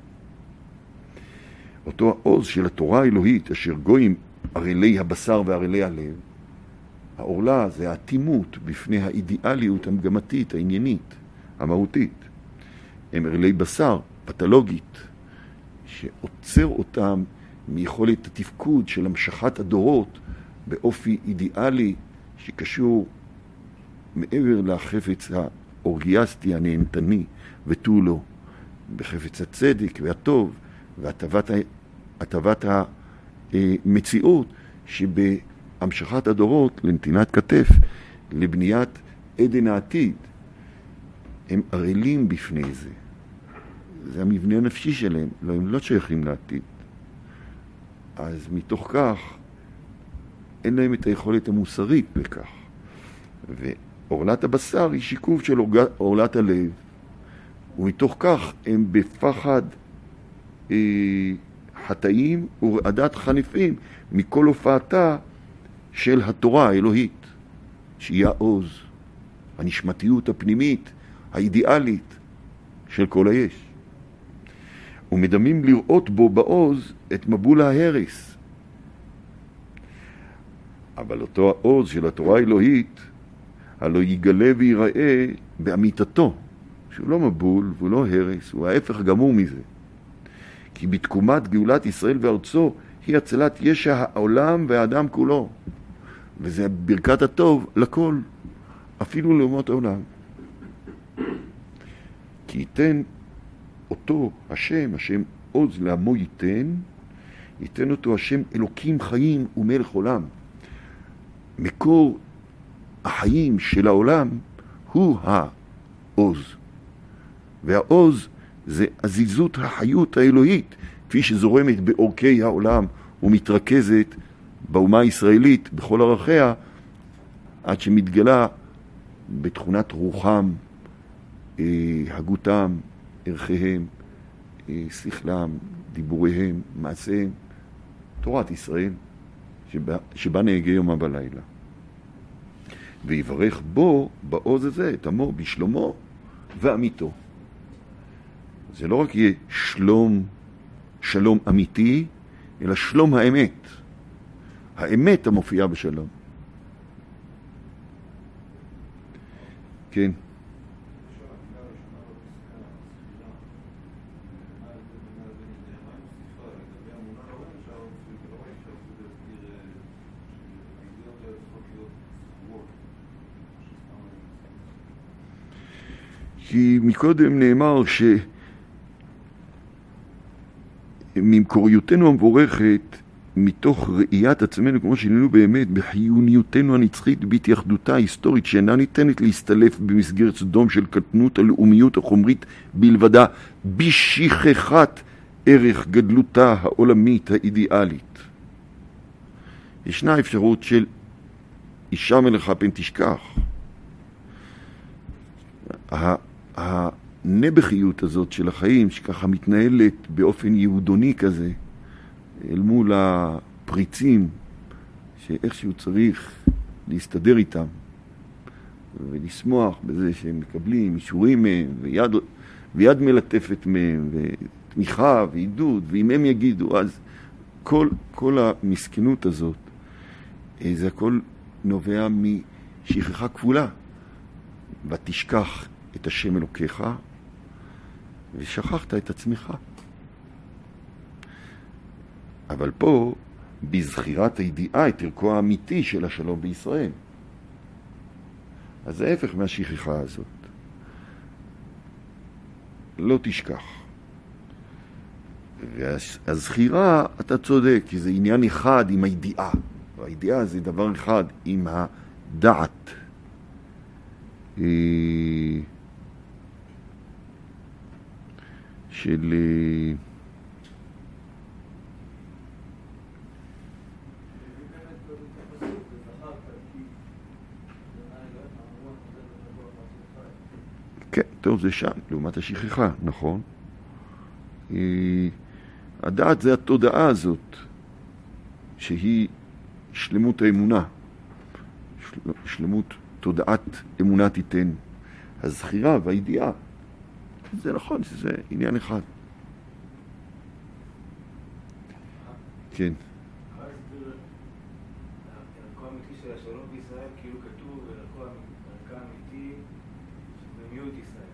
אותו העוז של התורה האלוהית, אשר גויים ערלי הבשר וערלי הלב, העורלה זה האטימות בפני האידיאליות המגמתית, העניינית, המהותית. הם ערלי בשר, פתולוגית, שעוצר אותם מיכולת התפקוד של המשכת הדורות באופי אידיאלי שקשור מעבר לחפץ האורגיאסטי הנהנתני ותו לא, בחפץ הצדק והטוב והטבת המציאות שבהמשכת הדורות לנתינת כתף, לבניית עדן העתיד. הם ערלים בפני זה. זה המבנה הנפשי שלהם, לא, הם לא שייכים לעתיד. אז מתוך כך אין להם את היכולת המוסרית בכך. ואורלת הבשר היא שיקוף של אורלת הלב, ומתוך כך הם בפחד אה, חטאים ורעדת חנפים מכל הופעתה של התורה האלוהית, שהיא העוז, הנשמתיות הפנימית, האידיאלית של כל היש. ומדמים לראות בו בעוז את מבול ההרס. אבל אותו העוז של התורה האלוהית, הלא יגלה ויראה באמיתתו, שהוא לא מבול והוא לא הרס, הוא ההפך גמור מזה. כי בתקומת גאולת ישראל וארצו היא הצלת ישע העולם והאדם כולו. וזה ברכת הטוב לכל, אפילו לאומות העולם. כי ייתן אותו השם, השם עוז לעמו ייתן, ייתן אותו השם אלוקים חיים ומלך עולם. מקור החיים של העולם הוא העוז. והעוז זה עזיזות החיות האלוהית, כפי שזורמת באורכי העולם ומתרכזת באומה הישראלית בכל ערכיה, עד שמתגלה בתכונת רוחם, הגותם, ערכיהם, שכלם, דיבוריהם, מעשיהם, תורת ישראל, שבה, שבה נהגה יומה בלילה. ויברך בו, בעוז הזה, את עמו בשלומו ואמיתו. זה לא רק יהיה שלום, שלום אמיתי, אלא שלום האמת. האמת המופיעה בשלום. כן. כי מקודם נאמר שממקוריותנו המבורכת, מתוך ראיית עצמנו, כמו שנראינו באמת, בחיוניותנו הנצחית, בהתייחדותה ההיסטורית, שאינה ניתנת להסתלף במסגרת סדום של קטנות הלאומיות החומרית בלבדה, בשכחת ערך גדלותה העולמית האידיאלית. ישנה אפשרות של אישה מלאכה פן תשכח. הנבחיות הזאת של החיים, שככה מתנהלת באופן יהודוני כזה, אל מול הפריצים, שאיכשהו צריך להסתדר איתם, ולשמוח בזה שהם מקבלים אישורים מהם, ויד, ויד מלטפת מהם, ותמיכה ועידוד, ואם הם יגידו, אז כל, כל המסכנות הזאת, זה הכל נובע משכחה כפולה. ותשכח את השם אלוקיך, ושכחת את עצמך. אבל פה, בזכירת הידיעה, את ערכו האמיתי של השלום בישראל. אז זה ההפך מהשכחה הזאת. לא תשכח. והזכירה, אתה צודק, כי זה עניין אחד עם הידיעה. והידיעה זה דבר אחד עם הדעת. של כן, טוב, זה שם, לעומת השכחה, נכון? הדעת זה התודעה הזאת, שהיא שלמות האמונה, שלמות תודעת אמונה תיתן. הזכירה והידיעה, זה נכון, זה עניין אחד. כן. ערכו האמיתי של השלום בישראל, כאילו כתוב, ערכו האמיתי במיעוט ישראל.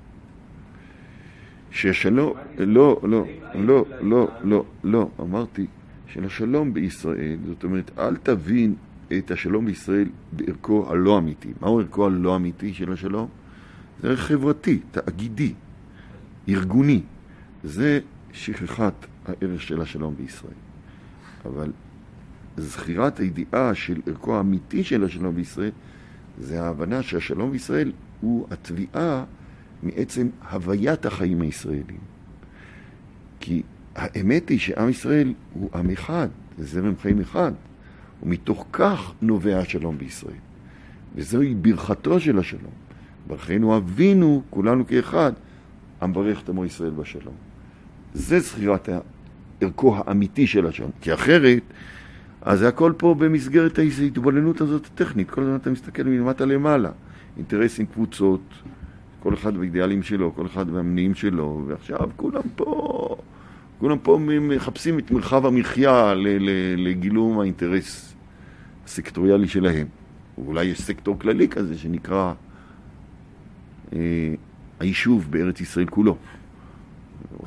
שהשלום, לא, לא, לא, לא, לא, לא, אמרתי שלשלום בישראל, זאת אומרת, אל תבין את השלום בישראל בערכו הלא אמיתי. מהו ערכו הלא אמיתי של השלום? זה ערך חברתי, תאגידי, ארגוני. זה שכחת הערך של השלום בישראל. אבל זכירת הידיעה של ערכו האמיתי של השלום בישראל, זה ההבנה שהשלום בישראל הוא התביעה מעצם הוויית החיים הישראלים. כי האמת היא שעם ישראל הוא עם אחד, זה זרם חיים אחד, ומתוך כך נובע השלום בישראל. וזוהי ברכתו של השלום. ברכנו אבינו, כולנו כאחד, המברך את עמו ישראל בשלום. זה זכירת ערכו האמיתי של השלום. כי אחרת, אז זה הכל פה במסגרת ההתבוננות הזאת הטכנית. כל הזמן אתה מסתכל מלמטה למעלה. אינטרסים, קבוצות, כל אחד באידיאלים שלו, כל אחד במניעים שלו, ועכשיו כולם פה, כולם פה מחפשים את מרחב המחיה לגילום האינטרס הסקטוריאלי שלהם. ואולי יש סקטור כללי כזה שנקרא אה, היישוב בארץ ישראל כולו.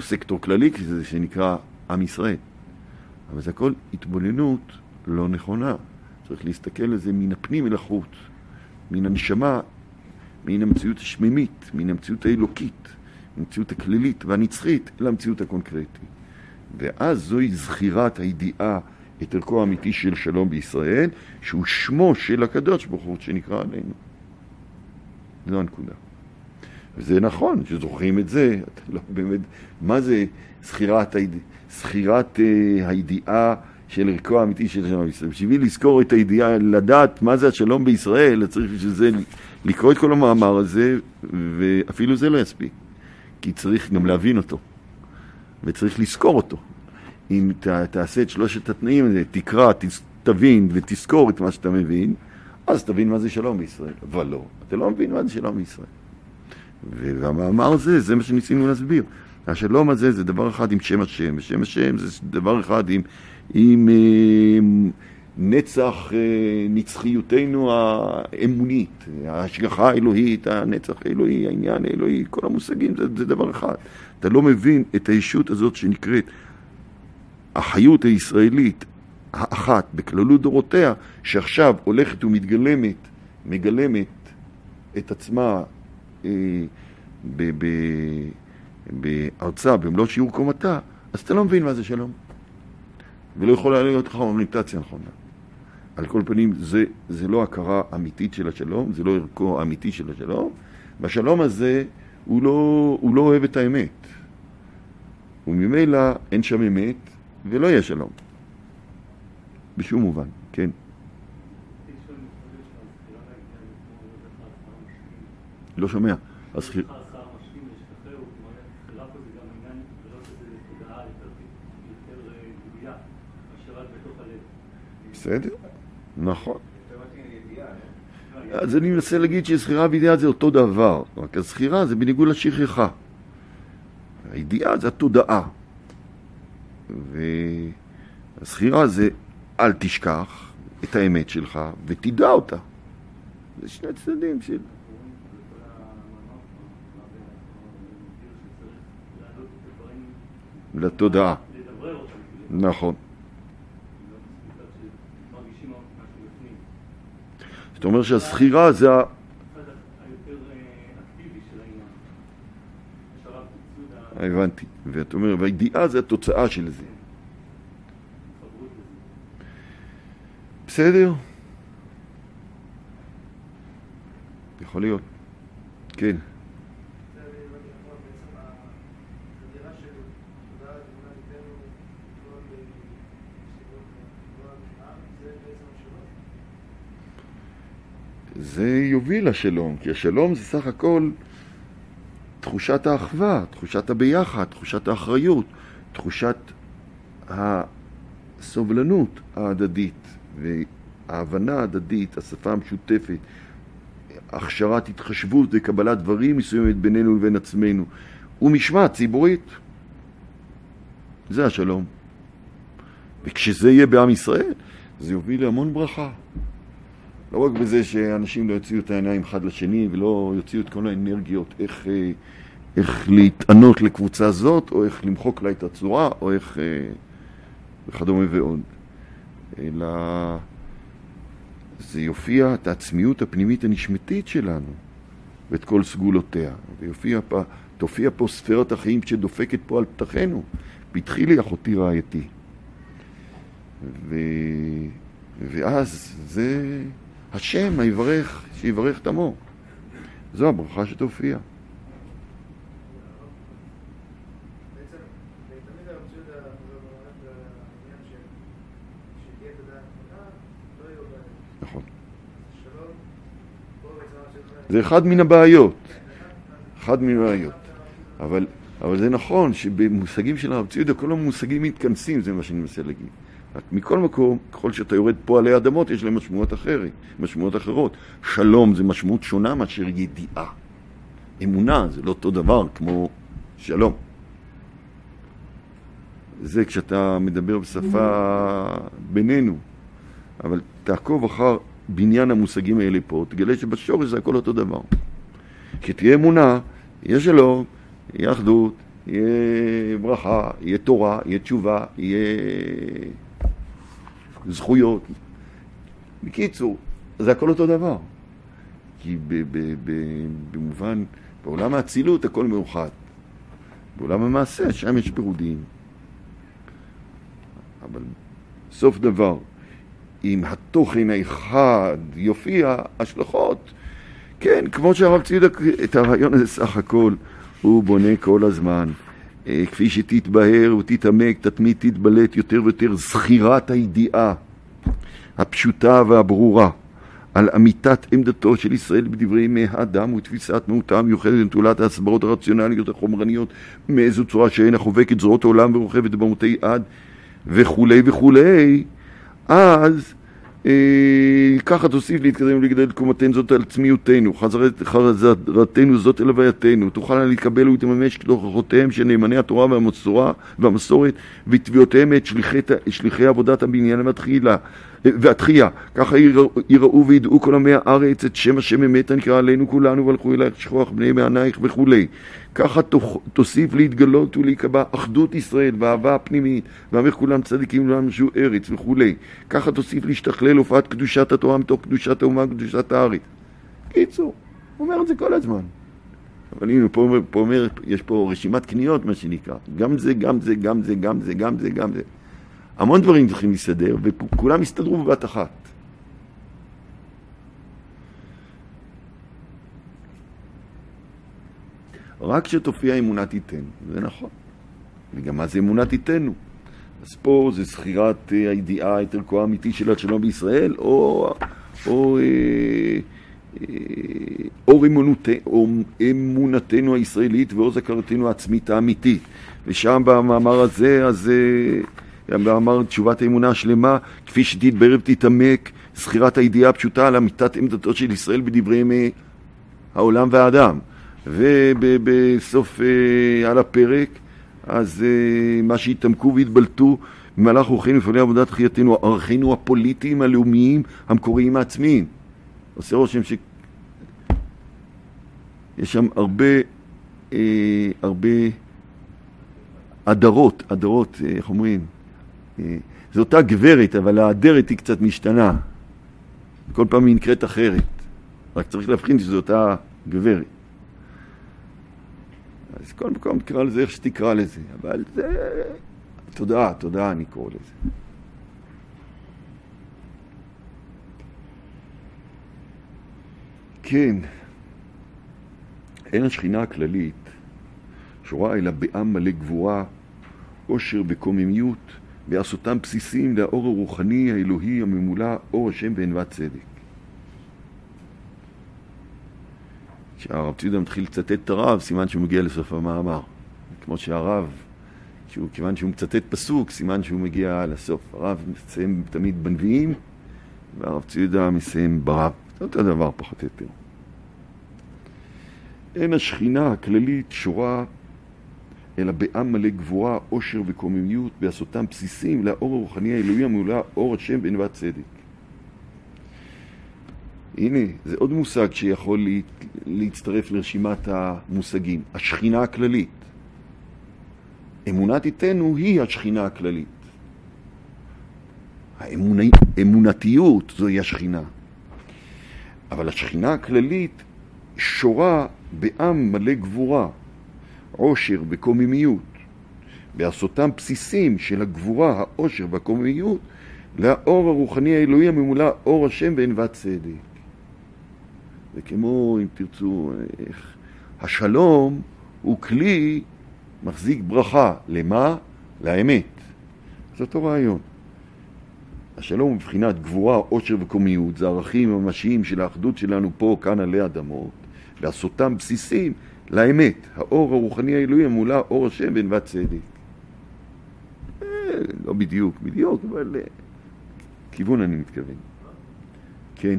סקטור כללי, זה שנקרא עם ישראל. אבל זה הכל התבוננות לא נכונה. צריך להסתכל על זה מן הפנים אל החוץ, מן הנשמה, מן המציאות השמימית, מן המציאות האלוקית, המציאות הכללית והנצחית, אל המציאות הקונקרטית. ואז זוהי זכירת הידיעה את ערכו האמיתי של שלום בישראל, שהוא שמו של הקדוש ברוך הוא שנקרא עלינו. זו הנקודה. וזה נכון שזוכרים את זה, לא באמת, מה זה זכירת, זכירת uh, הידיעה של ערכו האמיתי של שלום בישראל? בשביל לזכור את הידיעה, לדעת מה זה השלום בישראל, צריך שזה לקרוא את כל המאמר הזה, ואפילו זה לא יספיק, כי צריך גם להבין אותו, וצריך לזכור אותו. אם ת, תעשה את שלושת התנאים האלה, תקרא, תבין ותזכור את מה שאתה מבין, אז תבין מה זה שלום בישראל. אבל לא, אתה לא מבין מה זה שלום בישראל. והמאמר הזה, זה מה שניסינו להסביר. השלום הזה זה דבר אחד עם שם השם, ושם השם זה דבר אחד עם, עם אה, נצח אה, נצחיותנו האמונית, ההשגחה האלוהית, הנצח האלוהי, העניין האלוהי, כל המושגים, זה, זה דבר אחד. אתה לא מבין את הישות הזאת שנקראת החיות הישראלית האחת בכללות דורותיה, שעכשיו הולכת ומתגלמת, מגלמת את עצמה אה, ב, ב, בארצה, במלוא שיעור קומתה, אז אתה לא מבין מה זה שלום. ולא יכולה להיות לך אוריינטציה נכונה. על כל פנים, זה, זה לא הכרה אמיתית של השלום, זה לא ערכו אמיתי של השלום, והשלום הזה הוא לא, הוא לא אוהב את האמת. וממילא אין שם אמת, ולא יהיה שלום. בשום מובן, כן. לא שומע. הזכיר... בסדר? נכון. אז אני מנסה להגיד שזכירה וידיעה זה אותו דבר, רק הזכירה זה בניגוד לשכחה. הידיעה זה התודעה. והזכירה זה אל תשכח את האמת שלך ותדע אותה. זה שני צדדים של... לתודעה. נכון. זאת אומרת שהזכירה זה ה... הבנתי. ואת אומרת, והידיעה זה התוצאה של זה. בסדר? יכול להיות. כן. זה יוביל לשלום, כי השלום זה סך הכל תחושת האחווה, תחושת הביחד, תחושת האחריות, תחושת הסובלנות ההדדית וההבנה ההדדית, השפה המשותפת, הכשרת התחשבות וקבלת דברים מסוימת בינינו לבין עצמנו, ומשמעת ציבורית. זה השלום. וכשזה יהיה בעם ישראל, זה יוביל להמון ברכה. לא רק בזה שאנשים לא יוציאו את העיניים אחד לשני ולא יוציאו את כל האנרגיות איך, איך להתענות לקבוצה זאת או איך למחוק לה את הצורה או איך וכדומה ועוד, אלא זה יופיע את העצמיות הפנימית הנשמתית שלנו ואת כל סגולותיה, ויופיע פה, תופיע פה ספירת החיים שדופקת פה על פתחנו. פתחי לי אחותי רעייתי, ו... ואז זה השם היברך, שיברך את עמו. זו הברכה שתופיע. נכון. זה אחד מן הבעיות. אחד מן הבעיות. אבל, אבל זה נכון שבמושגים של הרב ציודה כל המושגים מתכנסים, זה מה שאני מנסה להגיד. מכל מקום, ככל שאתה יורד פה עלי אדמות, יש להם משמעות אחרת, משמעות אחרות. שלום זה משמעות שונה מאשר ידיעה. אמונה זה לא אותו דבר כמו שלום. זה כשאתה מדבר בשפה בינינו. אבל תעקוב אחר בניין המושגים האלה פה, תגלה שבשורש זה הכל אותו דבר. כשתהיה אמונה, יהיה שלום, יהיה אחדות, יהיה ברכה, יהיה תורה, יהיה תשובה, יהיה זכויות. בקיצור, זה הכל אותו דבר. כי ב- ב- ב- במובן, בעולם האצילות הכל מאוחד. בעולם המעשה, שם יש פירודים. אבל סוף דבר, אם התוכן האחד יופיע, השלכות, כן, כמו שהרב צידק, את הרעיון הזה סך הכל, הוא בונה כל הזמן. כפי שתתבהר ותתעמק, תתמיד תתבלט יותר ויותר זכירת הידיעה הפשוטה והברורה על אמיתת עמדתו של ישראל בדברי ימי האדם ותפיסת מהותה המיוחדת לנטולת ההסברות הרציונליות החומרניות מאיזו צורה שאינה חובקת זרועות העולם ורוכבת במותי עד וכולי וכולי. אז אה, ככה תוסיף להתקדם ולגדל תקומתנו זאת על עצמיותנו, חזרתנו זאת אל הווייתנו, תוכלנה להתקבל ולהתממש כתוכחותיהם של נאמני התורה והמסורה, והמסורת ותביעותיהם את שליחי, שליחי עבודת הבניין והתחילה והתחייה. ככה יראו וידעו כל עמי הארץ את שם השם אמת הנקרא עלינו כולנו והלכו אלייך שכוח בני מענייך וכולי. ככה תוסיף להתגלות ולהיקבע אחדות ישראל ואהבה הפנימית ואמר כולם צדיקים ולמשו ארץ וכולי. ככה תוסיף להשתכלל הופעת קדושת התורה מתוך קדושת האומה קדושת הארץ. קיצור, הוא אומר את זה כל הזמן. אבל הנה, פה, פה אומר, יש פה רשימת קניות מה שנקרא. גם זה, גם זה, גם זה, גם זה, גם זה, גם זה. המון דברים צריכים להסתדר, וכולם יסתדרו בבת אחת. רק שתופיע אמונה תיתן, זה נכון. וגם מה זה אמונה תיתנו? אז פה זה זכירת הידיעה היותר כה אמיתי של השלום בישראל, או, או, אה, אה, או, אמונות, או אמונתנו הישראלית ואו זכרתנו העצמית האמיתית. ושם במאמר הזה, אז במאמר תשובת האמונה השלמה, כפי שתתברר ותתעמק, זכירת הידיעה הפשוטה על אמיתת עמדתו של ישראל בדברי ימי העולם והאדם. ובסוף על הפרק, אז מה שהתעמקו והתבלטו במהלך רוחנו לפעלי עבודת חייתנו, ערכינו הפוליטיים, הלאומיים, המקוריים העצמיים. עושה רושם ש... יש שם הרבה, אה, הרבה הדרות, הדרות, איך אומרים? אה, זו אותה גברת, אבל האדרת היא קצת משתנה. כל פעם היא נקראת אחרת. רק צריך להבחין שזו אותה גברת. אז כל מקום תקרא לזה איך שתקרא לזה, אבל זה... תודה, תודה אני קורא לזה. כן, אין השכינה הכללית שורה אלא בעם מלא גבורה, עושר בקוממיות, בעשותם בסיסים לאור הרוחני האלוהי הממולא אור השם בענוות צדק. כשהרב ציודה מתחיל לצטט את הרב, סימן שהוא מגיע לסוף המאמר. כמו שהרב, שהוא, כיוון שהוא מצטט פסוק, סימן שהוא מגיע לסוף. הרב מסיים תמיד בנביאים, והרב ציודה מסיים ברב. זה אותו דבר פחות או יותר. אין השכינה הכללית שורה אלא בעם מלא גבורה, עושר וקוממיות, בעשותם בסיסים לאור הרוחני האלוהי הממולא אור השם בענוות צדק. הנה, זה עוד מושג שיכול לה, להצטרף לרשימת המושגים. השכינה הכללית. אמונת איתנו היא השכינה הכללית. האמונה, אמונתיות זוהי השכינה. אבל השכינה הכללית שורה בעם מלא גבורה, עושר וקוממיות, בעשותם בסיסים של הגבורה, העושר והקוממיות, לאור הרוחני האלוהי הממולא אור השם בענוות צדק. וכמו, אם תרצו, איך, השלום הוא כלי מחזיק ברכה. למה? לאמת. זה אותו רעיון. השלום מבחינת גבורה, עושר וקוממיות, זה ערכים ממשיים של האחדות שלנו פה, כאן עלי אדמות, ועשותם בסיסים לאמת. האור הרוחני האלוהי הממולא אור השם בענוות צדק. אה, לא בדיוק, בדיוק, אבל אה, כיוון אני מתכוון. כן.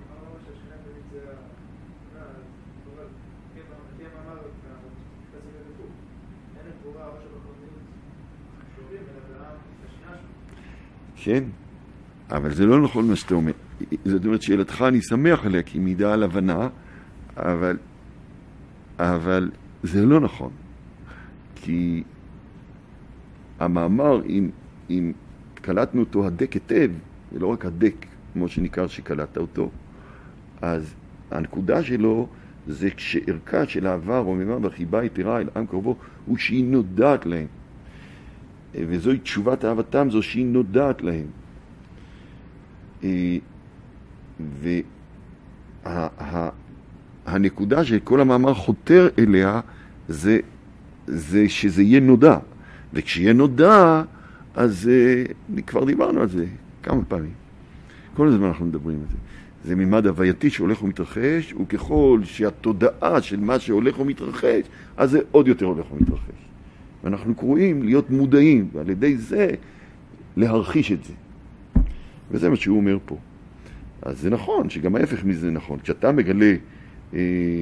כן, אבל זה לא נכון מה שאתה אומר. זאת אומרת, שאלתך אני שמח עליה, כי מידע על הבנה, אבל, אבל זה לא נכון. כי המאמר, אם, אם קלטנו אותו הדק היטב, ולא רק הדק, כמו שניכר שקלטת אותו, אז הנקודה שלו זה כשערכה של העבר רוממה והחיבה יתרה אל עם קרבו, הוא שהיא נודעת להם. וזוהי תשובת אהבתם, זו שהיא נודעת להם. והנקודה שכל המאמר חותר אליה זה, זה שזה יהיה נודע. וכשיהיה נודע, אז כבר דיברנו על זה כמה פעמים. כל הזמן אנחנו מדברים על זה. זה מימד הווייתי שהולך ומתרחש, וככל שהתודעה של מה שהולך ומתרחש, אז זה עוד יותר הולך ומתרחש. ואנחנו קרואים להיות מודעים, ועל ידי זה להרחיש את זה. וזה מה שהוא אומר פה. אז זה נכון, שגם ההפך מזה נכון. כשאתה מגלה, אה,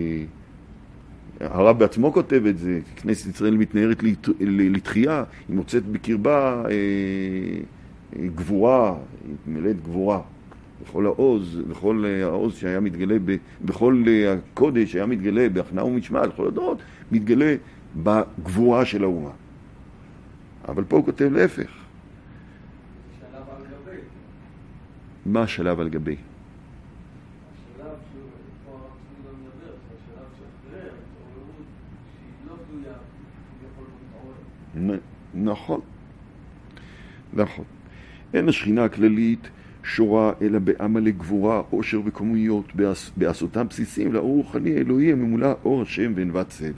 הרב בעצמו כותב את זה, כנסת ישראל מתנערת לתחייה, היא מוצאת בקרבה אה, גבורה, היא מלאת גבורה. בכל העוז, בכל העוז שהיה מתגלה, בכל הקודש שהיה מתגלה, בהכנעה ומשמע, לכל הדורות, מתגלה בגבורה של האומה. אבל פה הוא כותב להפך. שלב על גבי. מה השלב על גבי? השלב שפה אנחנו לא מדבר, זה השלב שאחרי, התעוררות שהיא לא תלויה, יכול להתעורר. נכון. נכון. אין השכינה הכללית שורה אלא בעמל גבורה, עושר וקומיות, בעשותם בסיסים לאור רוחני אלוהי הממולא אור השם וענוות צדק.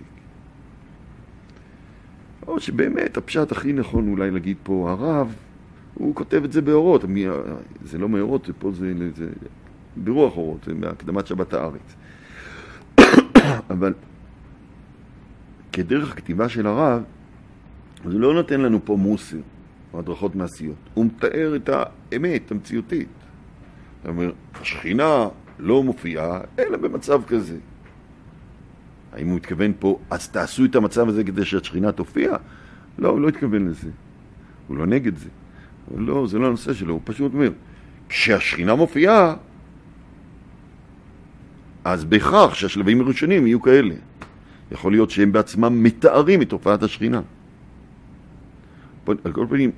או שבאמת הפשט הכי נכון אולי להגיד פה, הרב, הוא כותב את זה באורות, זה לא מאורות, זה פה זה, זה ברוח אורות, זה מהקדמת שבת הארץ. אבל כדרך הכתיבה של הרב, זה לא נותן לנו פה מוסר, או הדרכות מעשיות. הוא מתאר את האמת, המציאותית. זאת אומרת, השכינה לא מופיעה, אלא במצב כזה. האם הוא התכוון פה, אז תעשו את המצב הזה כדי שהשכינה תופיע? לא, הוא לא התכוון לזה. הוא לא נגד זה. לא, זה לא הנושא שלו, הוא פשוט אומר, כשהשכינה מופיעה, אז בהכרח שהשלבים הראשונים יהיו כאלה. יכול להיות שהם בעצמם מתארים את תופעת השכינה. על כל פנים,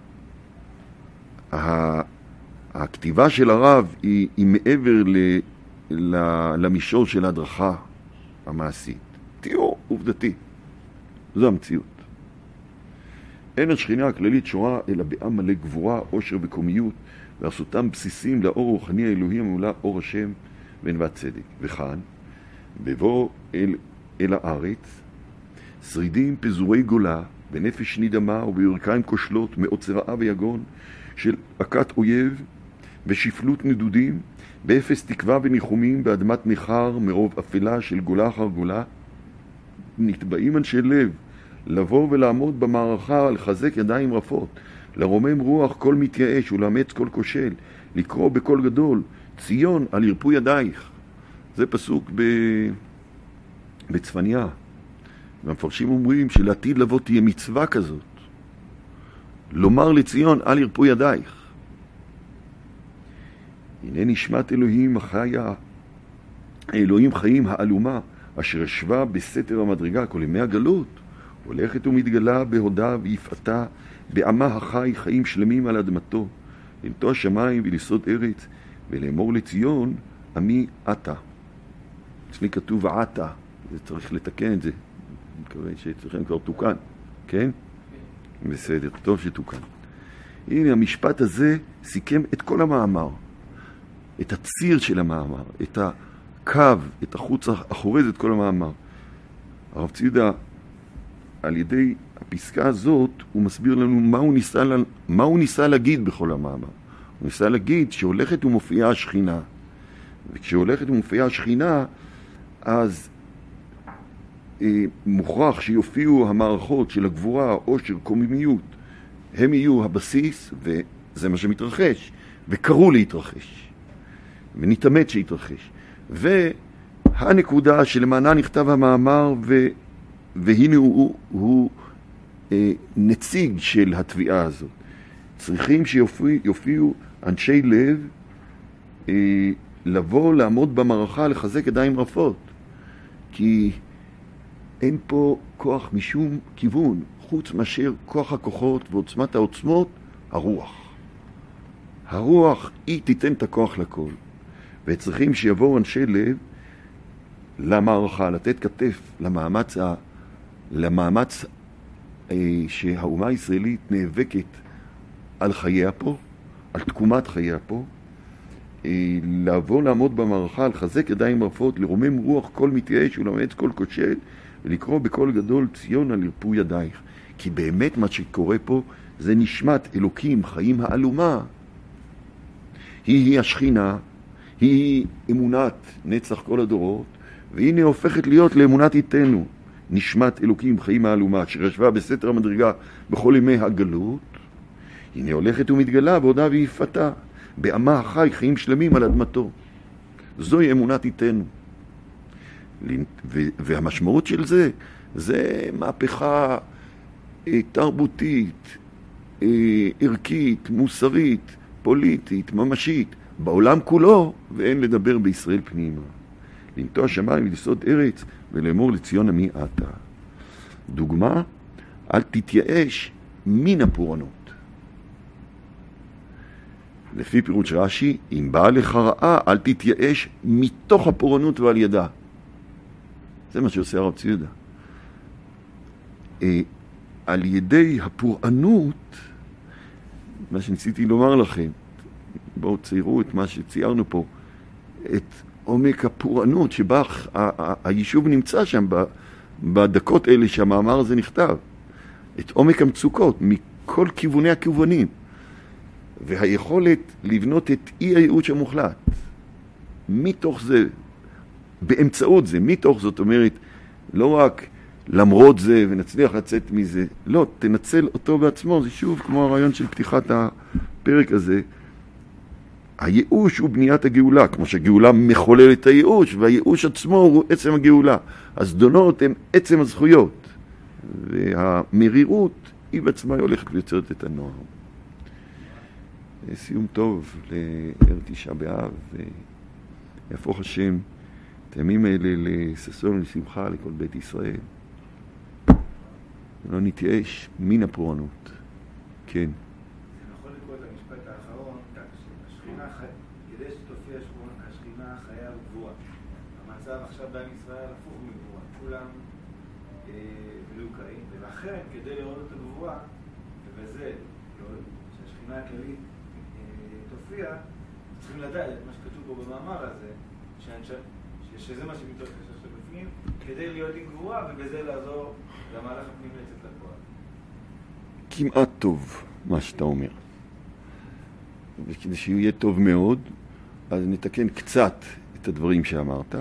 הכתיבה של הרב היא, היא מעבר ל, ל, למישור של ההדרכה המעשית. תיאור עובדתי. זו המציאות. אין השכינה הכללית שורה אלא בעם מלא גבורה, עושר וקומיות, ועשותם בסיסים לאור רוחני האלוהי הממולא אור השם וענוות צדק. וכאן, בבוא אל, אל הארץ, שרידים פזורי גולה, בנפש נדמה ובירכיים כושלות, מעוצר רעה ויגון, של עקת אויב ושפלות נדודים, באפס תקווה וניחומים, באדמת ניחר מרוב אפלה של גולה אחר גולה, נתבעים אנשי לב, לבוא ולעמוד במערכה, לחזק ידיים רפות, לרומם רוח כל מתייאש ולאמץ כל כושל, לקרוא בקול גדול, ציון על ירפו ידייך. זה פסוק ב... בצפניה. והמפרשים אומרים שלעתיד לבוא תהיה מצווה כזאת, לומר לציון על ירפו ידייך. הנה נשמת אלוהים החיה, אלוהים חיים האלומה, אשר ישבה בסתר המדרגה כל ימי הגלות, הולכת ומתגלה בהודה ויפעתה, בעמה החי חיים שלמים על אדמתו, לנטוע שמיים ולסוד ארץ, ולאמור לציון, עמי אתה. אצלי כתוב עתה, זה צריך לתקן את זה. אני מקווה שצריכים כבר תוקן, כן? בסדר, טוב שתוקן. הנה, המשפט הזה סיכם את כל המאמר, את הציר של המאמר, את הקו, את החוץ החורז, את כל המאמר. הרב ציודה, על ידי הפסקה הזאת, הוא מסביר לנו מה הוא ניסה, מה הוא ניסה להגיד בכל המאמר. הוא ניסה להגיד שהולכת ומופיעה השכינה. וכשהולכת ומופיעה השכינה, אז אה, מוכרח שיופיעו המערכות של הגבורה, עושר, קוממיות. הם יהיו הבסיס, וזה מה שמתרחש. וקראו להתרחש. ונתאמת שיתרחש. והנקודה שלמענה נכתב המאמר, ו... והנה הוא, הוא, הוא אה, נציג של התביעה הזאת. צריכים שיופיעו אנשי לב אה, לבוא, לעמוד במערכה, לחזק ידיים רפות. כי אין פה כוח משום כיוון, חוץ מאשר כוח הכוחות ועוצמת העוצמות, הרוח. הרוח היא תיתן את הכוח לכל. וצריכים שיבואו אנשי לב למערכה, לתת כתף למאמץ, ה... למאמץ אה, שהאומה הישראלית נאבקת על חייה פה, על תקומת חייה פה, אה, לבוא לעמוד במערכה, לחזק ידיים רפות, לרומם רוח כל מתייאש ולאמץ כל כושל, ולקרוא בקול גדול ציון על ירפו ידייך. כי באמת מה שקורה פה זה נשמת אלוקים, חיים האלומה. היא היא השכינה, היא אמונת נצח כל הדורות, והנה הופכת להיות לאמונת איתנו, נשמת אלוקים, חיים האלומה, שישבה בסתר המדרגה בכל ימי הגלות. הנה הולכת ומתגלה ועודה ויפתה, בעמה החי חיים שלמים על אדמתו. זוהי אמונת איתנו. והמשמעות של זה, זה מהפכה תרבותית, ערכית, מוסרית, פוליטית, ממשית, בעולם כולו, ואין לדבר בישראל פנימה. לנטוע שמיים ולסעוד ארץ, ולאמור לציון עמי אתה. דוגמה, אל תתייאש מן הפורענות. לפי פירוש רש"י, אם באה לך רעה, אל תתייאש מתוך הפורענות ועל ידה. זה מה שעושה הרב צבי יהודה. אה, על ידי הפורענות, מה שניסיתי לומר לכם, בואו ציירו את מה שציירנו פה, את עומק הפורענות שבה היישוב נמצא שם בדקות אלה שהמאמר הזה נכתב, את עומק המצוקות מכל כיווני הכיוונים, והיכולת לבנות את אי הייאוש המוחלט מתוך זה, באמצעות זה, מתוך זאת אומרת, לא רק למרות זה ונצליח לצאת מזה, לא, תנצל אותו בעצמו. זה שוב כמו הרעיון של פתיחת הפרק הזה, הייאוש הוא בניית הגאולה, כמו שהגאולה מחולל את הייאוש, והייאוש עצמו הוא עצם הגאולה. הזדונות הם עצם הזכויות, והמרירות היא בעצמה הולכת ויוצרת את הנוער. סיום טוב לערב תשעה באב, ויהפוך השם את הימים האלה לששון ולשמחה לכל בית ישראל. לא נתייאש מן הפורענות. כן. אני יכול לקרוא את המשפט האחרון, השכינה, כדי שתופיע השכינה חיה וגבורה. המצב עכשיו בעם ישראל הפוך מגבורה. כולם מלוקאים, ולכן כדי לראות את הגבורה, ובזה, שהשכינה הכללית תופיע, צריכים לדעת את מה שכתוב פה במאמר הזה, שזה מה שמתרחש עכשיו בפנים, כדי להיות עם גבורה, ובזה לעזור למהלך הפנים לצאת לפועל. כמעט טוב מה שאתה אומר. וכדי שיהיה טוב מאוד, אז נתקן קצת את הדברים שאמרת.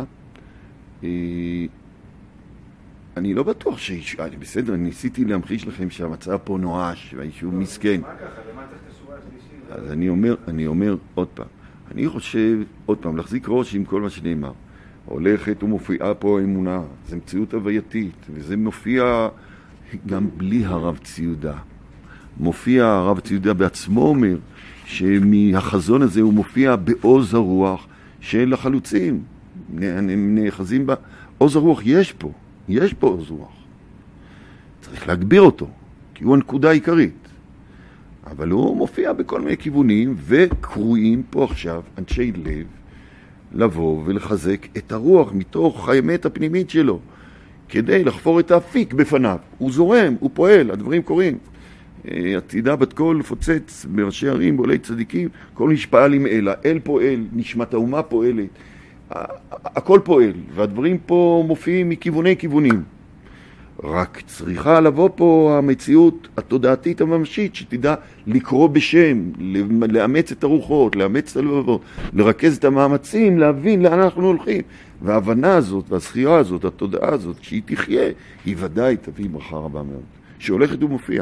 אני לא בטוח שהיישוב, בסדר, ניסיתי להמחיש לכם שהמצב פה נואש, והיישוב מסכן. מה ככה? למה צריך את השורה השלישית? אז אני אומר, אני אומר עוד פעם. אני חושב, עוד פעם, להחזיק ראש עם כל מה שנאמר. הולכת ומופיעה פה אמונה, זה מציאות הווייתית, וזה מופיע גם בלי הרב צבי יהודה. מופיע, הרב צבי יהודה בעצמו אומר, שמהחזון הזה הוא מופיע בעוז הרוח של החלוצים. הם נאחזים בה. עוז הרוח יש פה, יש פה עוז רוח. צריך להגביר אותו, כי הוא הנקודה העיקרית. אבל הוא מופיע בכל מיני כיוונים, וקרואים פה עכשיו אנשי לב, לבוא ולחזק את הרוח מתוך האמת הפנימית שלו, כדי לחפור את האפיק בפניו. הוא זורם, הוא פועל, הדברים קורים. עתידה בת קול פוצץ בראשי ערים, בעולי צדיקים, כל נשפעה לי מאלה, אל פועל, נשמת האומה פועלת, הכל פועל, והדברים פה מופיעים מכיווני כיוונים. רק צריכה לבוא פה המציאות התודעתית הממשית, שתדע לקרוא בשם, לאמץ את הרוחות, לאמץ את הלבבות, לרכז את המאמצים, להבין לאן אנחנו הולכים. וההבנה הזאת והזכירה הזאת, התודעה הזאת, כשהיא תחיה, היא ודאי תביא ברכה רבה מאוד. שהולכת ומופיעה.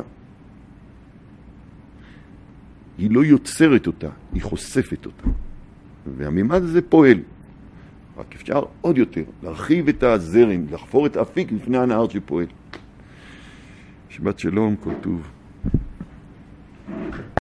היא לא יוצרת אותה, היא חושפת אותה. והמימד הזה פועל. רק אפשר עוד יותר להרחיב את הזרם, לחפור את האפיק לפני הנהר שפועל. שבת שלום, כל טוב.